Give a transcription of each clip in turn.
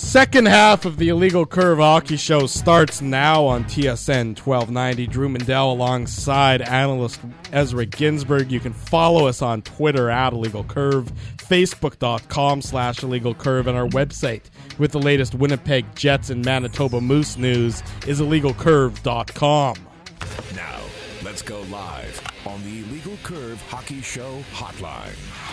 Second half of the Illegal Curve Hockey Show starts now on TSN 1290. Drew Mandel alongside analyst Ezra Ginsburg. You can follow us on Twitter at Illegal Curve, Facebook.com/Illegal Curve, and our website with the latest Winnipeg Jets and Manitoba Moose news is IllegalCurve.com. Now, let's go live on the Illegal Curve Hockey Show hotline.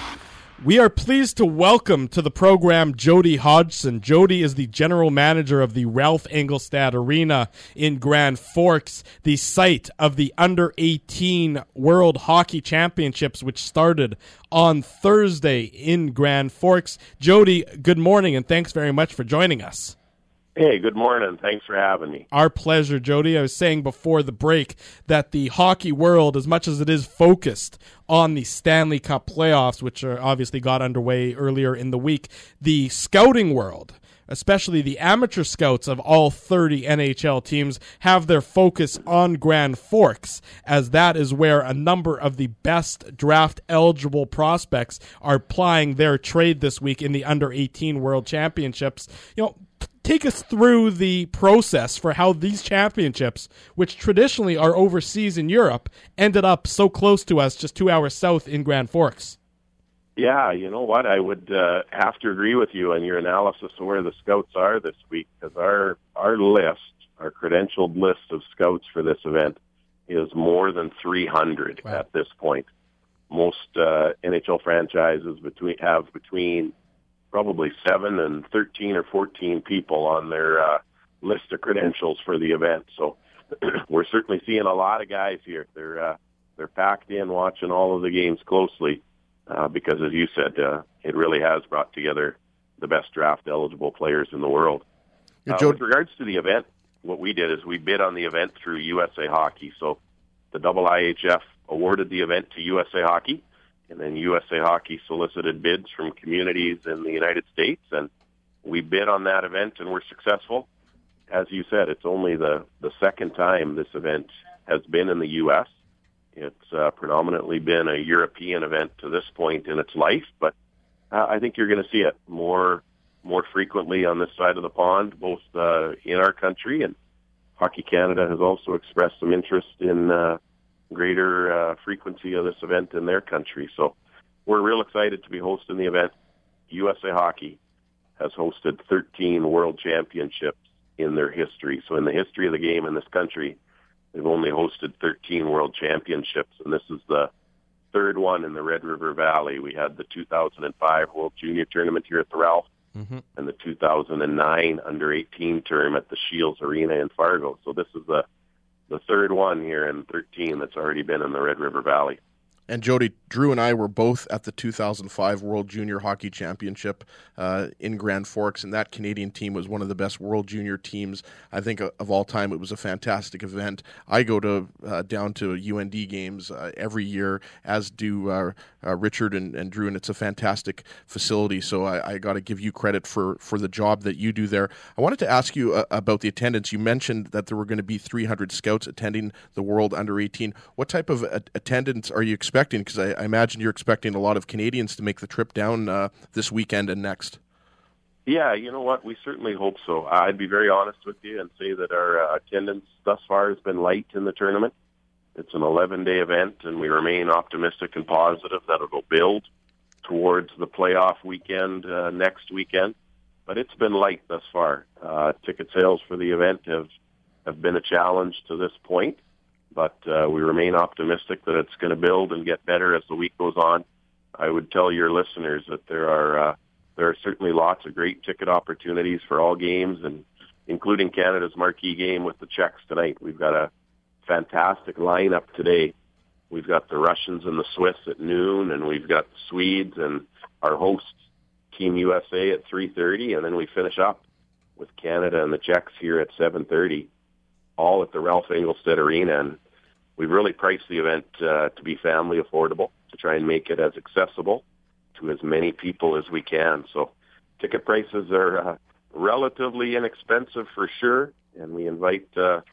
We are pleased to welcome to the program Jody Hodgson. Jody is the general manager of the Ralph Engelstad Arena in Grand Forks, the site of the Under-18 World Hockey Championships, which started on Thursday in Grand Forks. Jody, good morning, and thanks very much for joining us. Hey, good morning. Thanks for having me. Our pleasure, Jody. I was saying before the break that the hockey world, as much as it is focused on the Stanley Cup playoffs, which are obviously got underway earlier in the week, the scouting world, especially the amateur scouts of all 30 NHL teams, have their focus on Grand Forks, as that is where a number of the best draft-eligible prospects are plying their trade this week in the Under-18 World Championships. Take us through the process for how these championships, which traditionally are overseas in Europe, ended up so close to us just 2 hours south in Grand Forks. Yeah, you know what? I would have to agree with you on your analysis of where the scouts are this week, because our credentialed list of scouts for this event is more than 300 at this point. Most NHL franchises have between probably 7 and 13 or 14 people on their list of credentials for the event. So we're certainly seeing a lot of guys here. They're packed in, watching all of the games closely because, as you said, it really has brought together the best draft-eligible players in the world. With regards to the event, what we did is we bid on the event through USA Hockey. So the IIHF awarded the event to USA Hockey, and then USA Hockey solicited bids from communities in the United States, and we bid on that event, and we're successful. As you said, it's only the second time this event has been in the U.S. It's predominantly been a European event to this point in its life, but I think you're going to see it more frequently on this side of the pond, both in our country, and Hockey Canada has also expressed some interest in greater frequency of this event in their country. So we're real excited to be hosting the event. USA Hockey has hosted 13 world championships in their history. So in the history of the game in this country, they've only hosted 13 world championships, and this is the third one in the Red River Valley. We had the 2005 World Junior Tournament here at the Ralph, and the 2009 Under-18 term at the Shields Arena in Fargo. So this is the third one here in 13 that's already been in the Red River Valley. And Jody, Drew and I were both at the 2005 World Junior Hockey Championship in Grand Forks, and that Canadian team was one of the best World Junior teams, I think, of all time. It was a fantastic event. I go down to UND games every year, as do Richard and Drew, and it's a fantastic facility, so I got to give you credit for the job that you do there. I wanted to ask you about the attendance. You mentioned that there were going to be 300 scouts attending the World Under-18. What type of attendance are you expecting? Because I imagine you're expecting a lot of Canadians to make the trip down this weekend and next. Yeah, you know what? We certainly hope so. I'd be very honest with you and say that our attendance thus far has been light in the tournament. It's an 11-day event, and we remain optimistic and positive that it will build towards the playoff weekend next weekend. But it's been light thus far. Ticket sales for the event have been a challenge to this point. But we remain optimistic that it's going to build and get better as the week goes on. I would tell your listeners that there are certainly lots of great ticket opportunities for all games, and including Canada's marquee game with the Czechs tonight. We've got a fantastic lineup today. We've got the Russians and the Swiss at noon, and we've got the Swedes and our hosts, Team USA, at 3:30, and then we finish up with Canada and the Czechs here at 7:30, all at the Ralph Engelstad Arena. And we've really priced the event to be family affordable, to try and make it as accessible to as many people as we can. So ticket prices are relatively inexpensive for sure, and we invite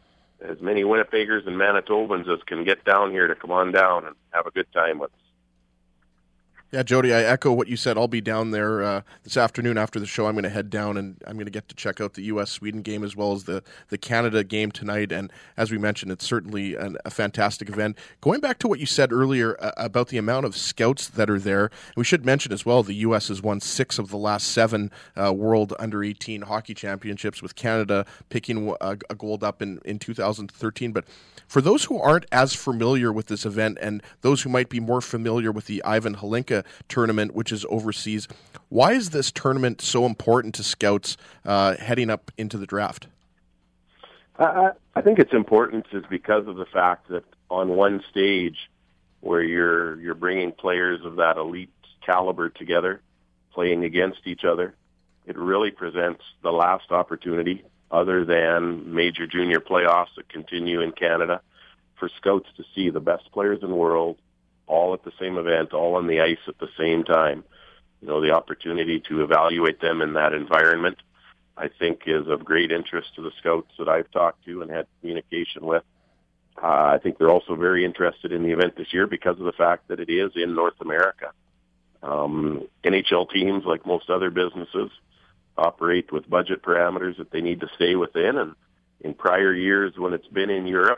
as many Winnipeggers and Manitobans as can get down here to come on down and have a good time with us. Yeah, Jody, I echo what you said. I'll be down there this afternoon after the show. I'm going to head down and I'm going to get to check out the U.S.-Sweden game as well as the Canada game tonight. And as we mentioned, it's certainly a fantastic event. Going back to what you said earlier about the amount of scouts that are there, we should mention as well the U.S. has won 6 of the last 7 World Under-18 Hockey Championships, with Canada picking a gold up in 2013. But for those who aren't as familiar with this event and those who might be more familiar with the Ivan Hlinka tournament, which is overseas, why is this tournament so important to scouts heading up into the draft? I think it's important is because of the fact that on one stage where you're bringing players of that elite caliber together, playing against each other, it really presents the last opportunity, other than major junior playoffs that continue in Canada, for scouts to see the best players in the world all at the same event, all on the ice at the same time. You know, the opportunity to evaluate them in that environment, I think, is of great interest to the scouts that I've talked to and had communication with. I think they're also very interested in the event this year because of the fact that it is in North America. NHL teams, like most other businesses, operate with budget parameters that they need to stay within. And in prior years, when it's been in Europe,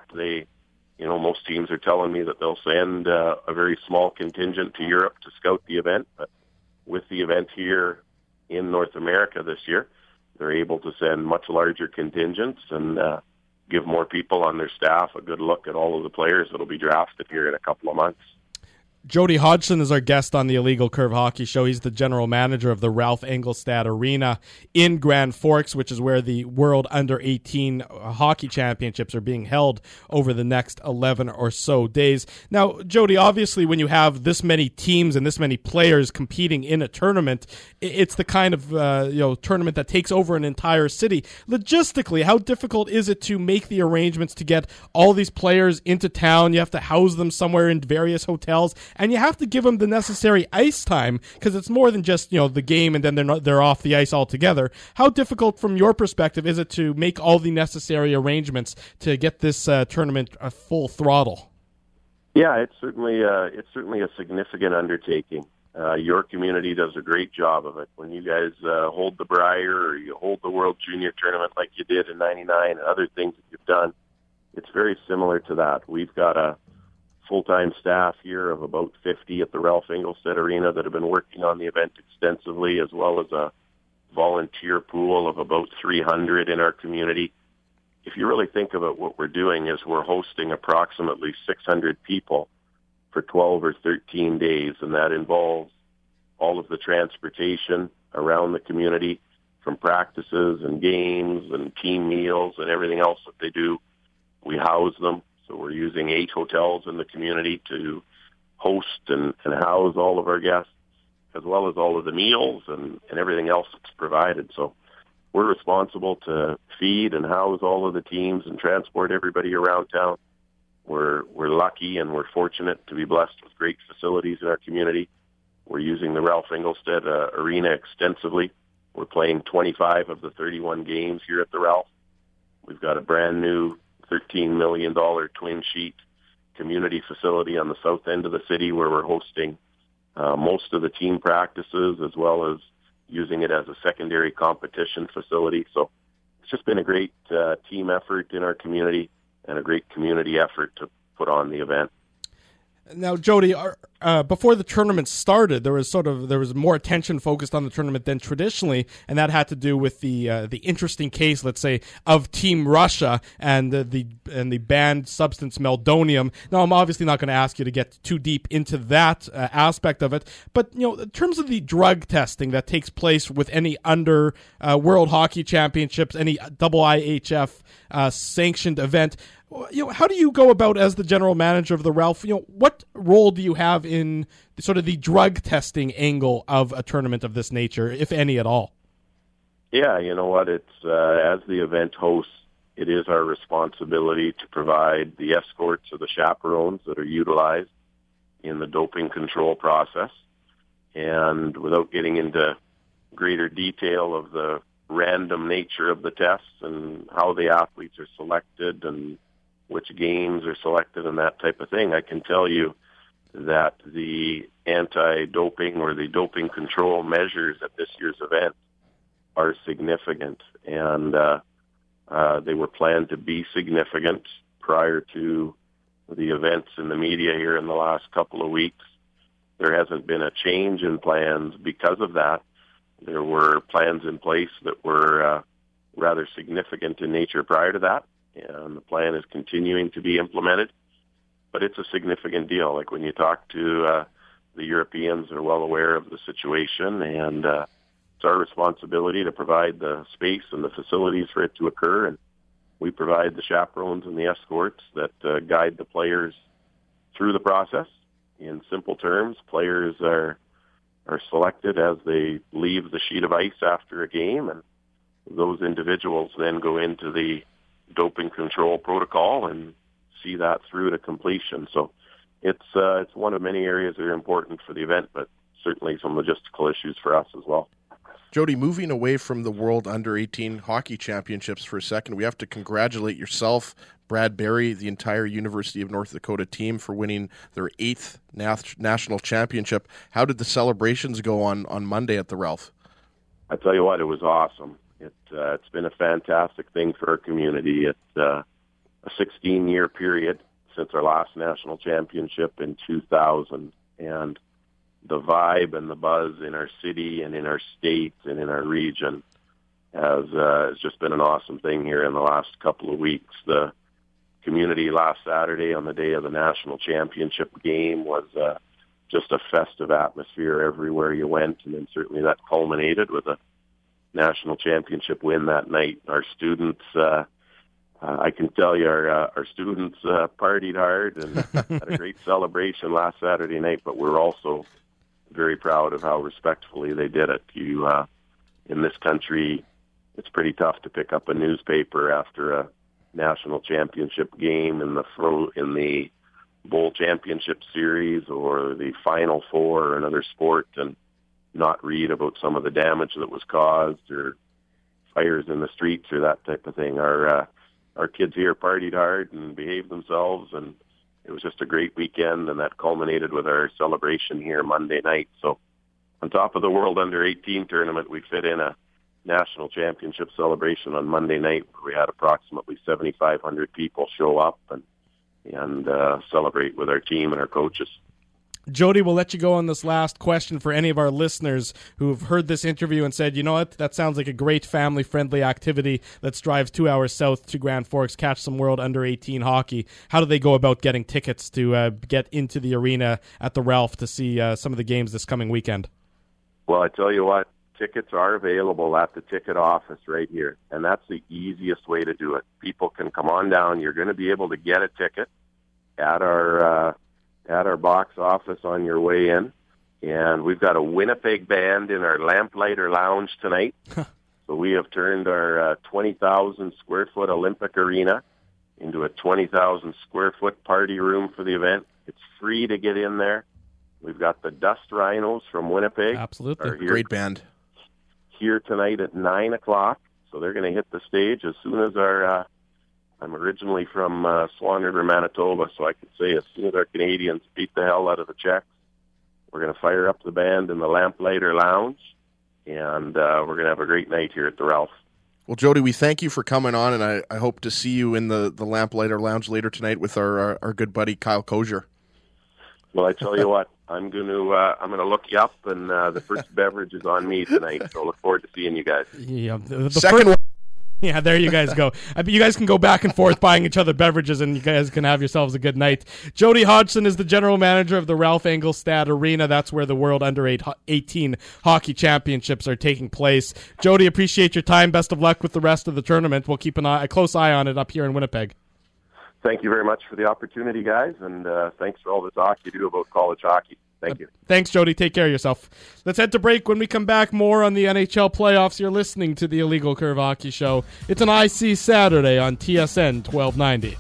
most teams are telling me that they'll send a very small contingent to Europe to scout the event. But with the event here in North America this year, they're able to send much larger contingents and give more people on their staff a good look at all of the players that will be drafted here in a couple of months. Jody Hodgson is our guest on the Illegal Curve Hockey Show. He's the general manager of the Ralph Engelstad Arena in Grand Forks, which is where the World Under-18 Hockey Championships are being held over the next 11 or so days. Now, Jody, obviously when you have this many teams and this many players competing in a tournament, it's the kind of tournament that takes over an entire city. Logistically, how difficult is it to make the arrangements to get all these players into town? You have to house them somewhere in various hotels, and you have to give them the necessary ice time, because it's more than just the game and then they're off the ice altogether. How difficult, from your perspective, is it to make all the necessary arrangements to get this tournament a full throttle? Yeah, it's certainly a significant undertaking. Your community does a great job of it. When you guys hold the Brier, or you hold the World Junior Tournament like you did in '99, and other things that you've done, it's very similar to that. We've got a full-time staff here of about 50 at the Ralph Engelstad Arena that have been working on the event extensively, as well as a volunteer pool of about 300 in our community. If you really think of it, what we're doing is we're hosting approximately 600 people for 12 or 13 days, and that involves all of the transportation around the community, from practices and games and team meals and everything else that they do. We house them. So we're using 8 hotels in the community to host and house all of our guests, as well as all of the meals and everything else that's provided. So we're responsible to feed and house all of the teams and transport everybody around town. We're lucky and we're fortunate to be blessed with great facilities in our community. We're using the Ralph Engelstad Arena extensively. We're playing 25 of the 31 games here at the Ralph. We've got a brand new $13 million twin sheet community facility on the south end of the city, where we're hosting most of the team practices, as well as using it as a secondary competition facility. So it's just been a great team effort in our community and a great community effort to put on the event. Now, Jody, before the tournament started, there was more attention focused on the tournament than traditionally, and that had to do with the interesting case, let's say, of Team Russia and the banned substance meldonium. Now, I'm obviously not going to ask you to get too deep into that aspect of it, but in terms of the drug testing that takes place with any under World Hockey Championships, any IIHF sanctioned event, how do you go about, as the general manager of the Ralph, what role do you have in sort of the drug testing angle of a tournament of this nature, if any at all? Yeah, you know what? It's as the event host, it is our responsibility to provide the escorts or the chaperones that are utilized in the doping control process. And without getting into greater detail of the random nature of the tests and how the athletes are selected and which games are selected and that type of thing, I can tell you that the anti-doping or the doping control measures at this year's event are significant, and they were planned to be significant prior to the events in the media here in the last couple of weeks. There hasn't been a change in plans because of that. There were plans in place that were rather significant in nature prior to that, and the plan is continuing to be implemented. But it's a significant deal. Like when you talk to the Europeans, they're well aware of the situation, and it's our responsibility to provide the space and the facilities for it to occur. And we provide the chaperones and the escorts that guide the players through the process. In simple terms, players are selected as they leave the sheet of ice after a game, and those individuals then go into the doping control protocol and see that through to completion. So it's one of many areas that are important for the event, but certainly some logistical issues for us as well. Jody, moving away from the World Under-18 Hockey Championships for a second, we have to congratulate yourself, Brad Berry, the entire University of North Dakota team for winning their 8th national championship. How did the celebrations go on Monday at the Ralph? I tell you what, it was awesome. It's been a fantastic thing for our community. It's a 16-year period since our last national championship in 2000, and the vibe and the buzz in our city and in our state and in our region has just been an awesome thing here in the last couple of weeks. The community last Saturday on the day of the national championship game was just a festive atmosphere everywhere you went, and then certainly that culminated with a national championship win that night. Our students, I can tell you, our students partied hard and had a great celebration last Saturday night, but we're also very proud of how respectfully they did it. In this country, it's pretty tough to pick up a newspaper after a national championship game in the bowl championship series or the Final Four or another sport and not read about some of the damage that was caused or fires in the streets or that type of thing. Our kids here partied hard and behaved themselves, and it was just a great weekend, and that culminated with our celebration here Monday night. So on top of the World Under-18 tournament, we fit in a national championship celebration on Monday night where we had approximately 7,500 people show up and celebrate with our team and our coaches. Jody, we'll let you go on this last question for any of our listeners who've heard this interview and said, you know what, that sounds like a great family-friendly activity. Let's drive 2 hours south to Grand Forks, catch some World Under-18 hockey. How do they go about getting tickets to get into the arena at the Ralph to see some of the games this coming weekend? Well, I tell you what, tickets are available at the ticket office right here, and that's the easiest way to do it. People can come on down. You're going to be able to get a ticket at our box office on your way in, and we've got a Winnipeg band in our Lamplighter Lounge tonight. So we have turned our 20,000 square foot Olympic Arena into a 20,000 square foot party room for the event. It's free to get in there. We've got the Dust Rhinos from Winnipeg. Absolutely. Great band. Here tonight at 9 o'clock. So they're going to hit the stage as soon as our I'm originally from Swan River, Manitoba, so I could say as soon as our Canadians beat the hell out of the Czechs, we're going to fire up the band in the Lamplighter Lounge, and we're going to have a great night here at the Ralph. Well, Jody, we thank you for coming on, and I hope to see you in the Lamplighter Lounge later tonight with our good buddy Kyle Kosier. Well, I tell you what, I'm going to look you up, and the first beverage is on me tonight, so I look forward to seeing you guys. Yeah, the second one. Yeah, there you guys go. You guys can go back and forth buying each other beverages, and you guys can have yourselves a good night. Jody Hodgson is the general manager of the Ralph Engelstad Arena. That's where the World Under-18 Hockey Championships are taking place. Jody, appreciate your time. Best of luck with the rest of the tournament. We'll keep a close eye on it up here in Winnipeg. Thank you very much for the opportunity, guys, and thanks for all the talk you do about college hockey. Thank you. Thanks, Jody. Take care of yourself. Let's head to break. When we come back, more on the NHL playoffs. You're listening to the Illegal Curve Hockey Show. It's an IC Saturday on TSN 1290.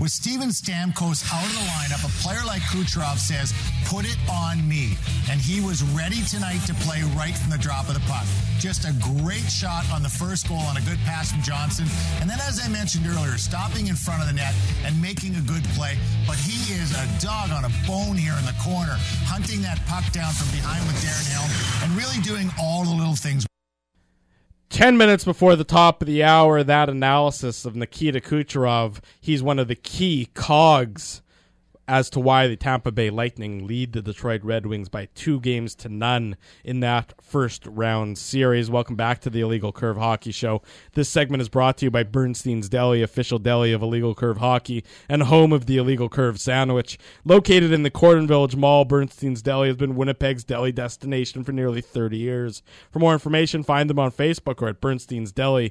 With Steven Stamkos out of the lineup, a player like Kucherov says, put it on me. And he was ready tonight to play right from the drop of the puck. Just a great shot on the first goal on a good pass from Johnson. And then, as I mentioned earlier, stopping in front of the net and making a good play. But he is a dog on a bone here in the corner, hunting that puck down from behind with Darren Helm and really doing all the little things. 10 minutes before the top of the hour, that analysis of Nikita Kucherov. He's one of the key cogs as to why the Tampa Bay Lightning lead the Detroit Red Wings by 2-0 in that first round series. Welcome back to the Illegal Curve Hockey Show. This segment is brought to you by Bernstein's Deli, official deli of Illegal Curve Hockey and home of the Illegal Curve Sandwich. Located in the Corydon Village Mall, Bernstein's Deli has been Winnipeg's deli destination for nearly 30 years. For more information, find them on Facebook or at bernsteinsdeli.com.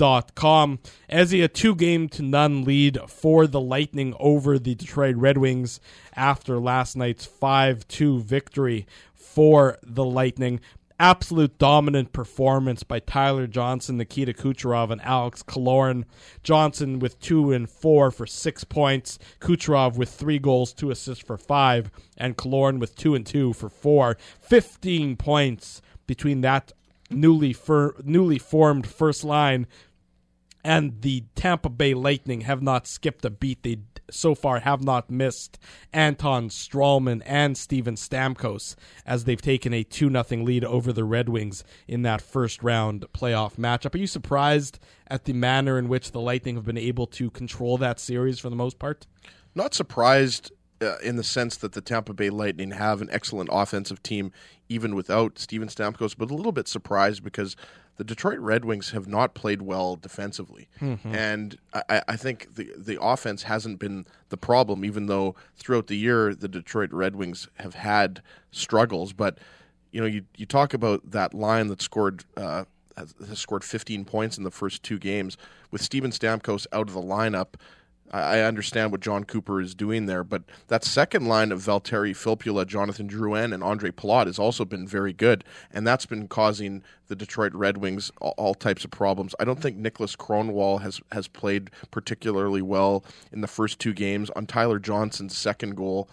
Ezzy, a 2-0 lead for the Lightning over the Detroit Red Wings after last night's 5-2 victory for the Lightning. Absolute dominant performance by Tyler Johnson, Nikita Kucherov, and Alex Killorn. Johnson with 2 and 4 for 6 points. Kucherov with 3 goals, 2 assists for 5. And Killorn with 2 and 2 for 4. 15 points between that newly formed first line. And the Tampa Bay Lightning have not skipped a beat. They so far have not missed Anton Stralman and Steven Stamkos as they've taken a 2-0 lead over the Red Wings in that first round playoff matchup. Are you surprised at the manner in which the Lightning have been able to control that series for the most part? Not surprised in the sense that the Tampa Bay Lightning have an excellent offensive team even without Steven Stamkos, but a little bit surprised because the Detroit Red Wings have not played well defensively. Mm-hmm. And I think the offense hasn't been the problem, even though throughout the year the Detroit Red Wings have had struggles. But you talk about that line that has scored 15 points in the first 2 games. With Steven Stamkos out of the lineup, I understand what John Cooper is doing there, but that second line of Valtteri Filppula, Jonathan Drouin, and Andre Palat has also been very good, and that's been causing the Detroit Red Wings all types of problems. I don't think Nicholas Kronwall has played particularly well in the first 2 games. On Tyler Johnson's second goal,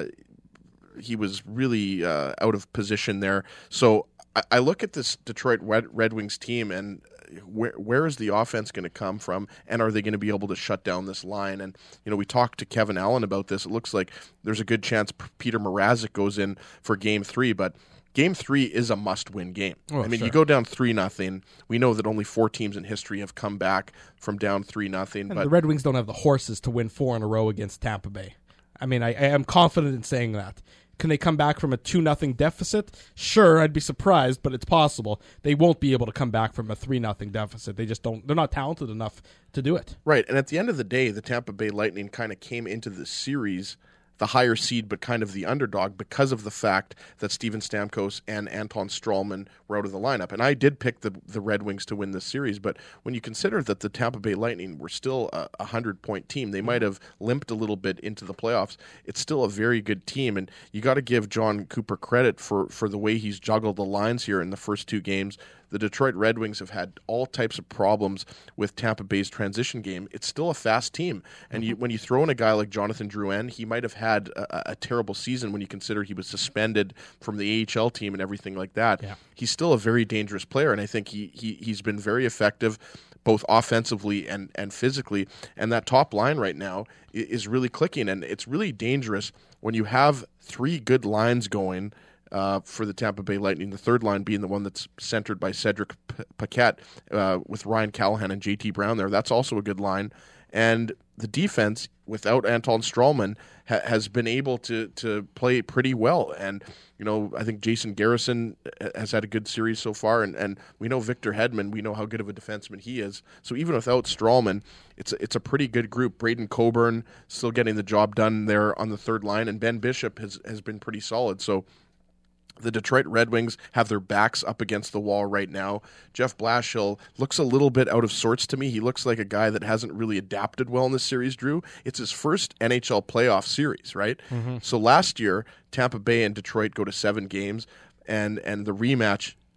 he was really out of position there. So I look at this Detroit Red Wings team, and where is the offense going to come from, and are they going to be able to shut down this line? And we talked to Kevin Allen about this. It looks like there's a good chance Peter Mrazek goes in for Game 3, but Game 3 is a must-win game. Oh, sure. You go down 3-0. We know that only 4 teams in history have come back from down 3-0. But the Red Wings don't have the horses to win 4 in a row against Tampa Bay. I mean, I am confident in saying that. Can they come back from a 2-0 deficit? Sure, I'd be surprised, but it's possible. They won't be able to come back from a 3-0 deficit. They just don't. They're not talented enough to do it. Right, and at the end of the day, the Tampa Bay Lightning kind of came into the series the higher seed, but kind of the underdog because of the fact that Steven Stamkos and Anton Stralman were out of the lineup. And I did pick the Red Wings to win this series, but when you consider that the Tampa Bay Lightning were still a 100-point team, they might have limped a little bit into the playoffs. It's still a very good team, and you got to give John Cooper credit for the way he's juggled the lines here in the first 2 games. The Detroit Red Wings have had all types of problems with Tampa Bay's transition game. It's still a fast team. And when you throw in a guy like Jonathan Drouin, he might have had a terrible season when you consider he was suspended from the AHL team and everything like that. Yeah. He's still a very dangerous player, and I think he's been very effective both offensively and physically. And that top line right now is really clicking, and it's really dangerous when you have 3 good lines going for the Tampa Bay Lightning, the third line being the one that's centered by Cedric Paquette with Ryan Callahan and JT Brown there. That's also a good line. And the defense, without Anton Stralman, has been able to play pretty well. And, I think Jason Garrison has had a good series so far. And we know Victor Hedman, we know how good of a defenseman he is. So even without Stralman, it's a pretty good group. Braden Coburn still getting the job done there on the third line. And Ben Bishop has been pretty solid. So the Detroit Red Wings have their backs up against the wall right now. Jeff Blashill looks a little bit out of sorts to me. He looks like a guy that hasn't really adapted well in this series, Drew. It's his first NHL playoff series, right? Mm-hmm. So last year, Tampa Bay and Detroit go to 7 games, and the rematch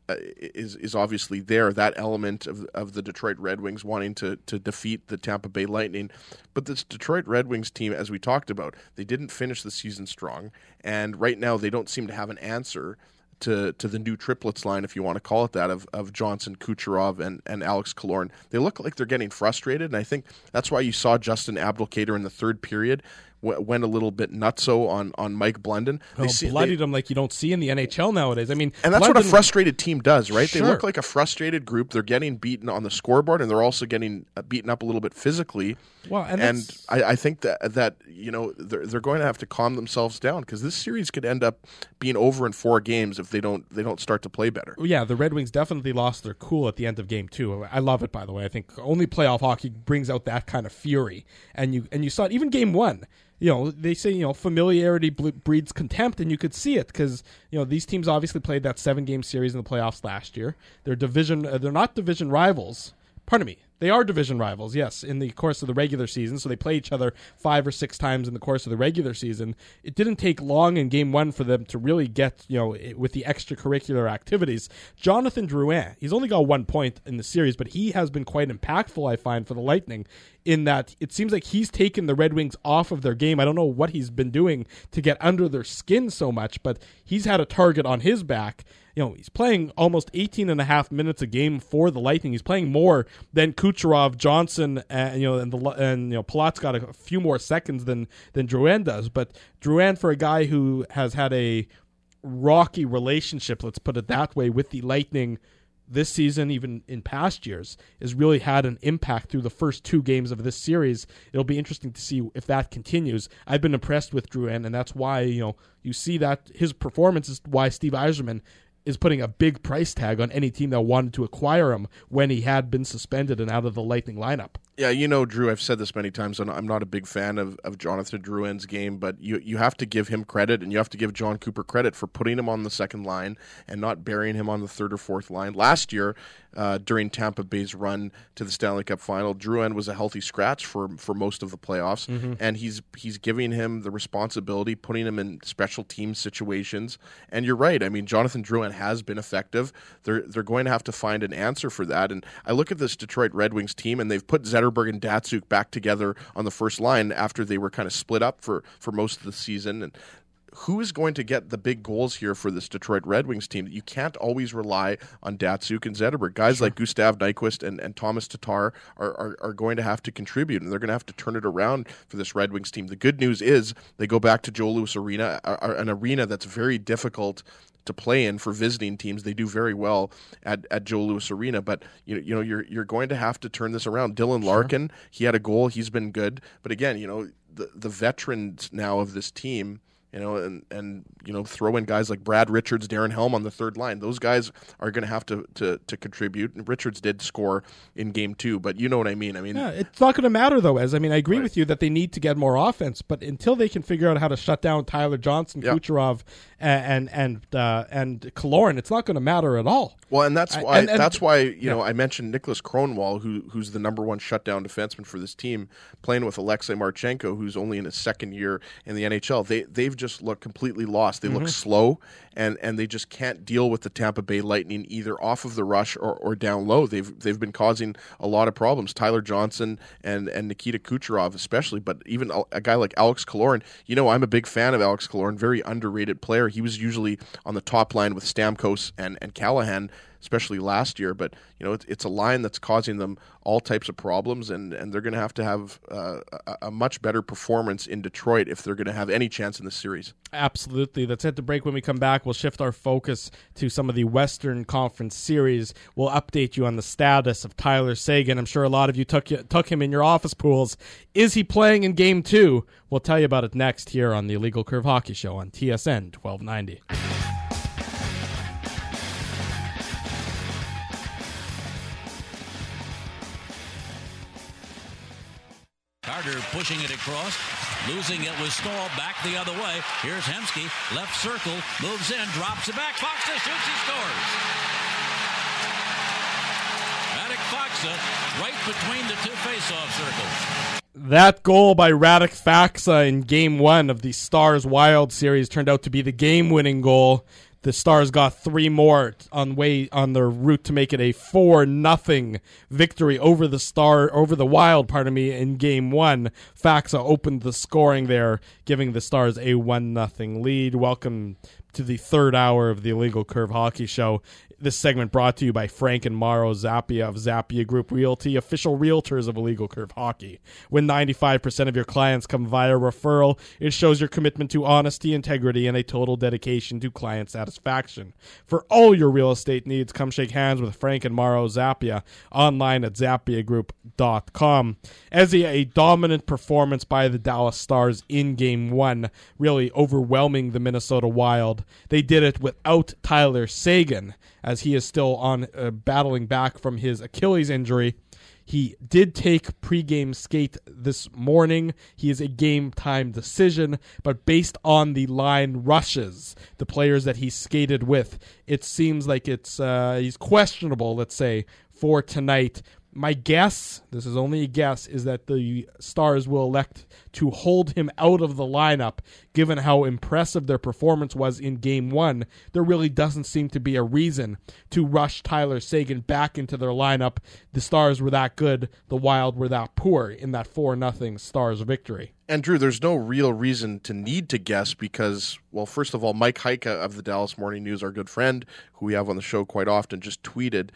is obviously there, that element of the Detroit Red Wings wanting to defeat the Tampa Bay Lightning. But this Detroit Red Wings team, as we talked about, they didn't finish the season strong, and right now they don't seem to have an answer to the new triplets line, if you want to call it that, of Johnson, Kucherov, and Alex Killorn. They look like they're getting frustrated, and I think that's why you saw Justin Abdelkader in the third period went a little bit nutso on Mike Blendon. Bloodied him like you don't see in the NHL nowadays. I mean, and that's what a frustrated team does, right? Sure. They look like a frustrated group. They're getting beaten on the scoreboard, and they're also getting beaten up a little bit physically. Well, and I think that they're going to have to calm themselves down, because this series could end up being over in 4 games if they don't start to play better. Yeah, the Red Wings definitely lost their cool at the end of Game 2. I love it, by the way. I think only playoff hockey brings out that kind of fury, and you saw it even Game 1. They say, familiarity breeds contempt, and you could see it because, these teams obviously played that 7-game series in the playoffs last year. They're not division rivals. Pardon me. They are division rivals, yes, in the course of the regular season. So they play each other 5 or 6 times in the course of the regular season. It didn't take long in Game 1 for them to really get, with the extracurricular activities. Jonathan Drouin, he's only got 1 point in the series, but he has been quite impactful, I find, for the Lightning, in that it seems like he's taken the Red Wings off of their game. I don't know what he's been doing to get under their skin so much, but he's had a target on his back. He's playing almost 18 and a half minutes a game for the Lightning. He's playing more than Kucherov, Johnson, and Palat's got a few more seconds than Drouin does. But Drouin, for a guy who has had a rocky relationship, let's put it that way, with the Lightning this season, even in past years, has really had an impact through the first 2 games of this series. It'll be interesting to see if that continues. I've been impressed with Drouin, and that's why you see that his performance is why Steve Yzerman is putting a big price tag on any team that wanted to acquire him when he had been suspended and out of the Lightning lineup. Yeah, Drew, I've said this many times, and I'm not a big fan of Jonathan Drouin's game, but you have to give him credit, and you have to give John Cooper credit for putting him on the second line and not burying him on the third or fourth line. Last year, during Tampa Bay's run to the Stanley Cup Final, Drouin was a healthy scratch for most of the playoffs, and he's giving him the responsibility, putting him in special team situations. And you're right. I mean, Jonathan Drouin has been effective. They're going to have to find an answer for that. And I look at this Detroit Red Wings team, and they've put Zetterberg and Datsuk back together on the first line after they were kind of split up for most of the season. And who is going to get the big goals here for this Detroit Red Wings team? You can't always rely on Datsuk and Zetterberg. Guys like Gustav Nyquist and Thomas Tatar are going to have to contribute, and they're going to have to turn it around for this Red Wings team. The good news is they go back to Joe Louis Arena, an arena that's very difficult to play in for visiting teams. They do very well at Joe Louis Arena, but you're going to have to turn this around. Dylan Larkin, he had a goal, he's been good, but again, the veterans now of this team, and throw in guys like Brad Richards, Darren Helm on the third line. Those guys are going to have to contribute. And Richards did score in Game 2, but you know what I mean. Yeah, it's not going to matter though. I agree with you that they need to get more offense, but until they can figure out how to shut down Tyler Johnson, Kucherov, and Killorn, it's not going to matter at all. Well, and that's why I mentioned Nicholas Kronwall, who's the number 1 shutdown defenseman for this team, playing with Alexei Marchenko, who's only in his second year in the NHL. They've just looked completely lost. They look slow, and they just can't deal with the Tampa Bay Lightning either off of the rush or down low. They've been causing a lot of problems. Tyler Johnson and Nikita Kucherov especially, but even a guy like Alex Killorn. I'm a big fan of Alex Killorn, very underrated player. He was usually on the top line with Stamkos and Callahan, especially last year, but it's a line that's causing them all types of problems, and they're going to have a much better performance in Detroit if they're going to have any chance in this series. Absolutely. Let's hit the break. When we come back, we'll shift our focus to some of the Western Conference series. We'll update you on the status of Tyler Seguin. I'm sure a lot of you took him in your office pools. Is he playing in Game 2? We'll tell you about it next here on the Illegal Curve Hockey Show on TSN 1290. Carter pushing it across, losing it with Stahl, back the other way. Here's Hemsky, left circle, moves in, drops it back. Faksa shoots, he scores. Radek Faksa right between the 2 face-off circles. That goal by Radek Faksa in Game 1 of the Stars Wild series turned out to be the game-winning goal. The Stars got 3 more on their route to make it a 4-0 victory over the Wild, in Game 1. Faxa opened the scoring there, giving the Stars a 1-0 lead. Welcome to the third hour of the Illegal Curve Hockey Show. This segment brought to you by Frank and Mauro Zappia of Zappia Group Realty, official realtors of Illegal Curve Hockey. When 95% of your clients come via referral, it shows your commitment to honesty, integrity, and a total dedication to client satisfaction. For all your real estate needs, come shake hands with Frank and Mauro Zappia online at zappiagroup.com. As a dominant performance by the Dallas Stars in Game 1, really overwhelming the Minnesota Wild. They did it without Tyler Seguin, as he is still on battling back from his Achilles injury. He did take pregame skate this morning. He is a game-time decision, but based on the line rushes, the players that he skated with, it seems like he's questionable, let's say, for tonight. My guess, this is only a guess, is that the Stars will elect to hold him out of the lineup. Given how impressive their performance was in Game 1, there really doesn't seem to be a reason to rush Tyler Seguin back into their lineup. The Stars were that good, the Wild were that poor in that 4-0 Stars victory. And Drew, there's no real reason to need to guess because, well, first of all, Mike Heika of the Dallas Morning News, our good friend, who we have on the show quite often, just tweeted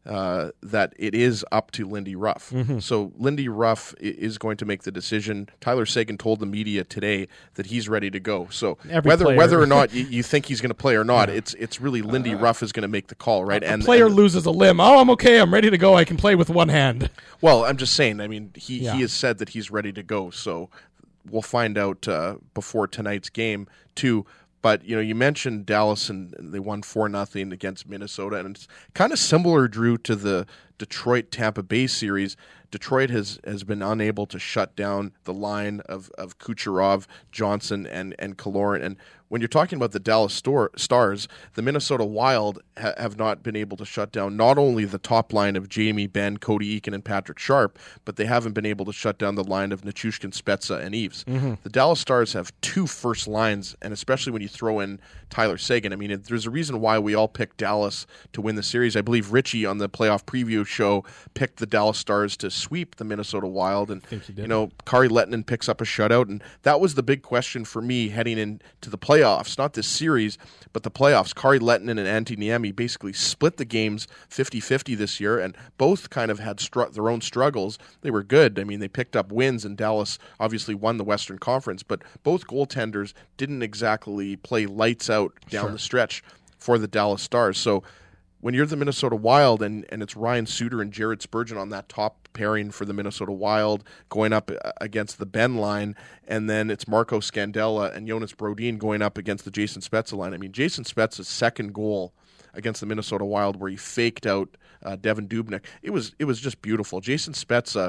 that it is up to Lindy Ruff. Mm-hmm. So Lindy Ruff is going to make the decision. Tyler Seguin told the media today that he's ready to go. So whether or not you think he's going to play or not, it's really Lindy Ruff is going to make the call, right? And the player loses a limb. Oh, I'm okay. I'm ready to go. I can play with one hand. Well, I'm just saying. I mean, he has said that he's ready to go. So we'll find out before tonight's game too. But, you mentioned Dallas, and they won 4-0 against Minnesota, and it's kind of similar, Drew, to the Detroit-Tampa Bay series. Detroit has been unable to shut down the line of Kucherov, Johnson, and Killorn. And when you're talking about the Dallas Stars, the Minnesota Wild have not been able to shut down not only the top line of Jamie Benn, Cody Eakin, and Patrick Sharp, but they haven't been able to shut down the line of Nichushkin, Spezza, and Eves. Mm-hmm. The Dallas Stars have 2 first lines, and especially when you throw in Tyler Seguin. I mean, there's a reason why we all picked Dallas to win the series. I believe Richie on the playoff preview show picked the Dallas Stars to sweep the Minnesota Wild, and Kari Lehtinen picks up a shutout, and that was the big question for me heading into the playoffs, not this series, but the playoffs. Kari Lehtinen and Antti Niemi basically split the games 50-50 this year, and both kind of had their own struggles. They were good. I mean, they picked up wins, and Dallas obviously won the Western Conference, but both goaltenders didn't exactly play lights out down the stretch for the Dallas Stars. So when you're the Minnesota Wild and it's Ryan Suter and Jared Spurgeon on that top pairing for the Minnesota Wild going up against the Benn line, and then it's Marco Scandella and Jonas Brodin going up against the Jason Spezza line. I mean, Jason Spezza's second goal against the Minnesota Wild where he faked out Devan Dubnyk, it was just beautiful. Jason Spezza,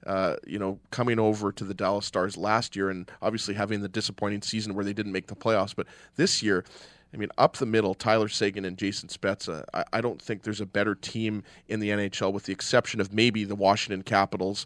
coming over to the Dallas Stars last year and obviously having the disappointing season where they didn't make the playoffs, but this year, I mean, up the middle, Tyler Seguin and Jason Spezza, I don't think there's a better team in the NHL with the exception of maybe the Washington Capitals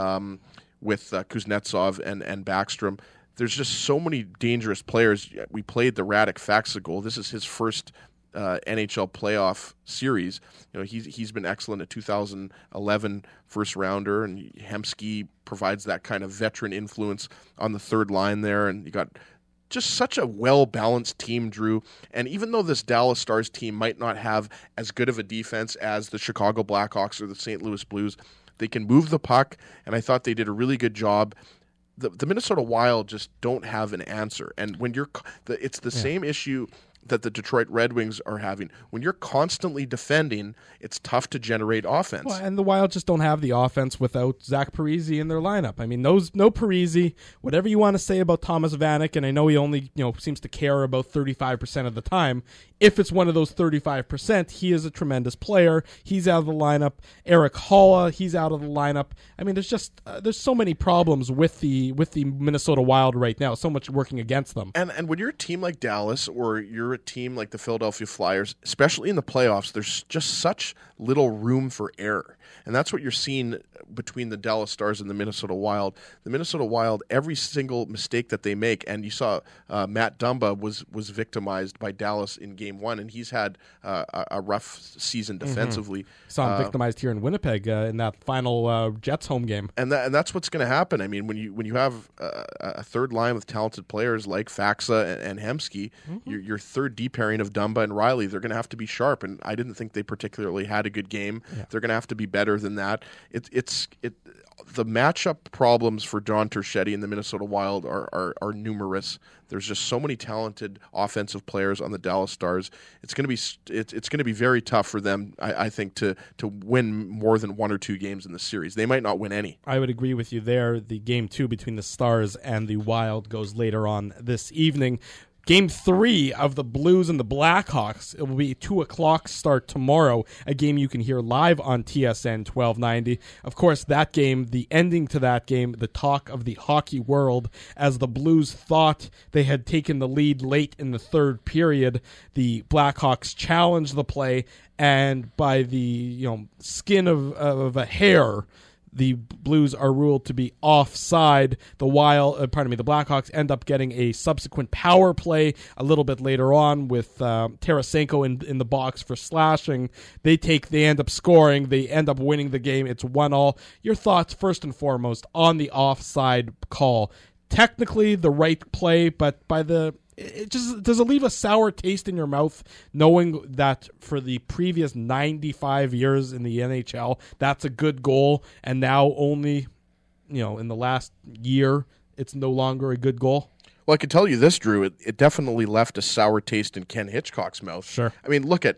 with Kuznetsov and Backstrom. There's just so many dangerous players. We played the Radek Faksa goal. This is his first NHL playoff series. He's been excellent at 2011 first rounder, and Hemsky provides that kind of veteran influence on the third line there, and you got just such a well-balanced team, Drew. And even though this Dallas Stars team might not have as good of a defense as the Chicago Blackhawks or the St. Louis Blues, they can move the puck, and I thought they did a really good job. The Minnesota Wild just don't have an answer. And when it's the same issue that the Detroit Red Wings are having. When you're constantly defending, it's tough to generate offense. Well, and the Wild just don't have the offense without Zach Parise in their lineup. I mean, no Parise, whatever you want to say about Thomas Vanek, and I know he only seems to care about 35% of the time. If it's one of those 35%, he is a tremendous player. He's out of the lineup. Eric Halla, he's out of the lineup. I mean, there's so many problems with the Minnesota Wild right now. So much working against them. And when you're a team like Dallas, or you're moderate team like the Philadelphia Flyers, especially in the playoffs, there's just such little room for error. And that's what you're seeing between the Dallas Stars and the Minnesota Wild. The Minnesota Wild, every single mistake that they make, and you saw Matt Dumba was victimized by Dallas in Game 1, and he's had a rough season defensively. Saw him victimized here in Winnipeg in that final Jets home game. And that's what's going to happen. I mean, when you have a third line with talented players like Faksa and Hemsky, your third D pairing of Dumba and Riley, they're going to have to be sharp. And I didn't think they particularly had a good game. Yeah. They're going to have to be better than that. The matchup problems for John Turchetti and the Minnesota Wild are numerous. There's just so many talented offensive players on the Dallas Stars. It's going to be very tough for them, I think, to win more than 1 or 2 games in the series. They might not win any. I would agree with you there. The Game 2 between the Stars and the Wild goes later on this evening. Game 3 of the Blues and the Blackhawks, it will be 2 o'clock start tomorrow, a game you can hear live on TSN 1290. Of course, that game, the ending to that game, the talk of the hockey world, as the Blues thought they had taken the lead late in the third period, the Blackhawks challenged the play, and by the skin of a hair, the Blues are ruled to be offside. The Blackhawks end up getting a subsequent power play a little bit later on with Tarasenko in the box for slashing. They end up scoring. They end up winning the game. It's 1-1. Your thoughts, first and foremost, on the offside call. Technically the right play, but does it leave a sour taste in your mouth knowing that for the previous 95 years in the NHL, that's a good goal, and now only, in the last year, it's no longer a good goal? Well, I can tell you this, Drew. It definitely left a sour taste in Ken Hitchcock's mouth. Sure. I mean, look at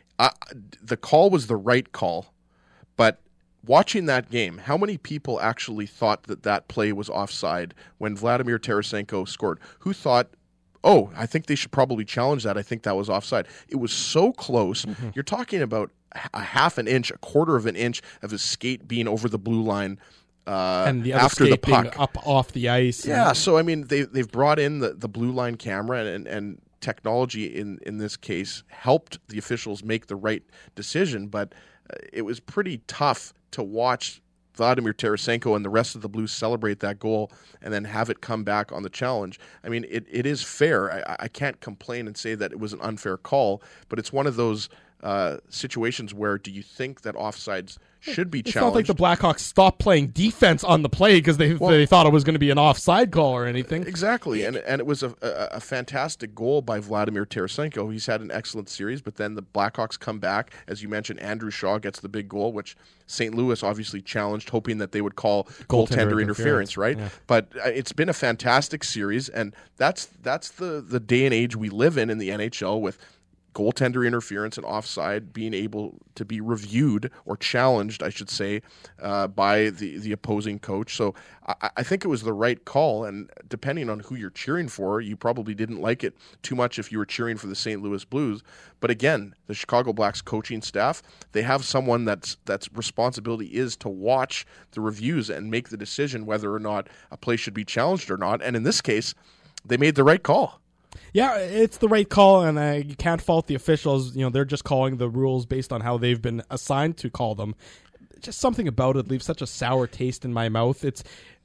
the call was the right call, but watching that game, how many people actually thought that play was offside when Vladimir Tarasenko scored? Who thought, oh, I think they should probably challenge that. I think that was offside. It was so close. Mm-hmm. You're talking about a half an inch, a quarter of an inch of his skate being over the blue line and the other after the puck. Being up off the ice. Yeah, so I mean, they've brought in the blue line camera and technology in this case helped the officials make the right decision, but it was pretty tough to watch Vladimir Tarasenko and the rest of the Blues celebrate that goal and then have it come back on the challenge. I mean, it is fair. I can't complain and say that it was an unfair call, but it's one of those situations where do you think that offsides should be challenged? It's not like the Blackhawks stopped playing defense on the play because they thought it was going to be an offside call or anything. Exactly, and it was a fantastic goal by Vladimir Tarasenko. He's had an excellent series, but then the Blackhawks come back. As you mentioned, Andrew Shaw gets the big goal, which St. Louis obviously challenged, hoping that they would call goaltender interference, right? Yeah. But it's been a fantastic series, and that's the day and age we live in the NHL with goaltender interference and offside being able to be reviewed or challenged, I should say, by the opposing coach. So I think it was the right call, and depending on who you're cheering for, you probably didn't like it too much if you were cheering for the St. Louis Blues. But again, the Chicago Blacks coaching staff, they have someone that's responsibility is to watch the reviews and make the decision whether or not a play should be challenged or not. And in this case, they made the right call. Yeah, it's the right call, and you can't fault the officials. They're just calling the rules based on how they've been assigned to call them. Just something about it leaves such a sour taste in my mouth. It's,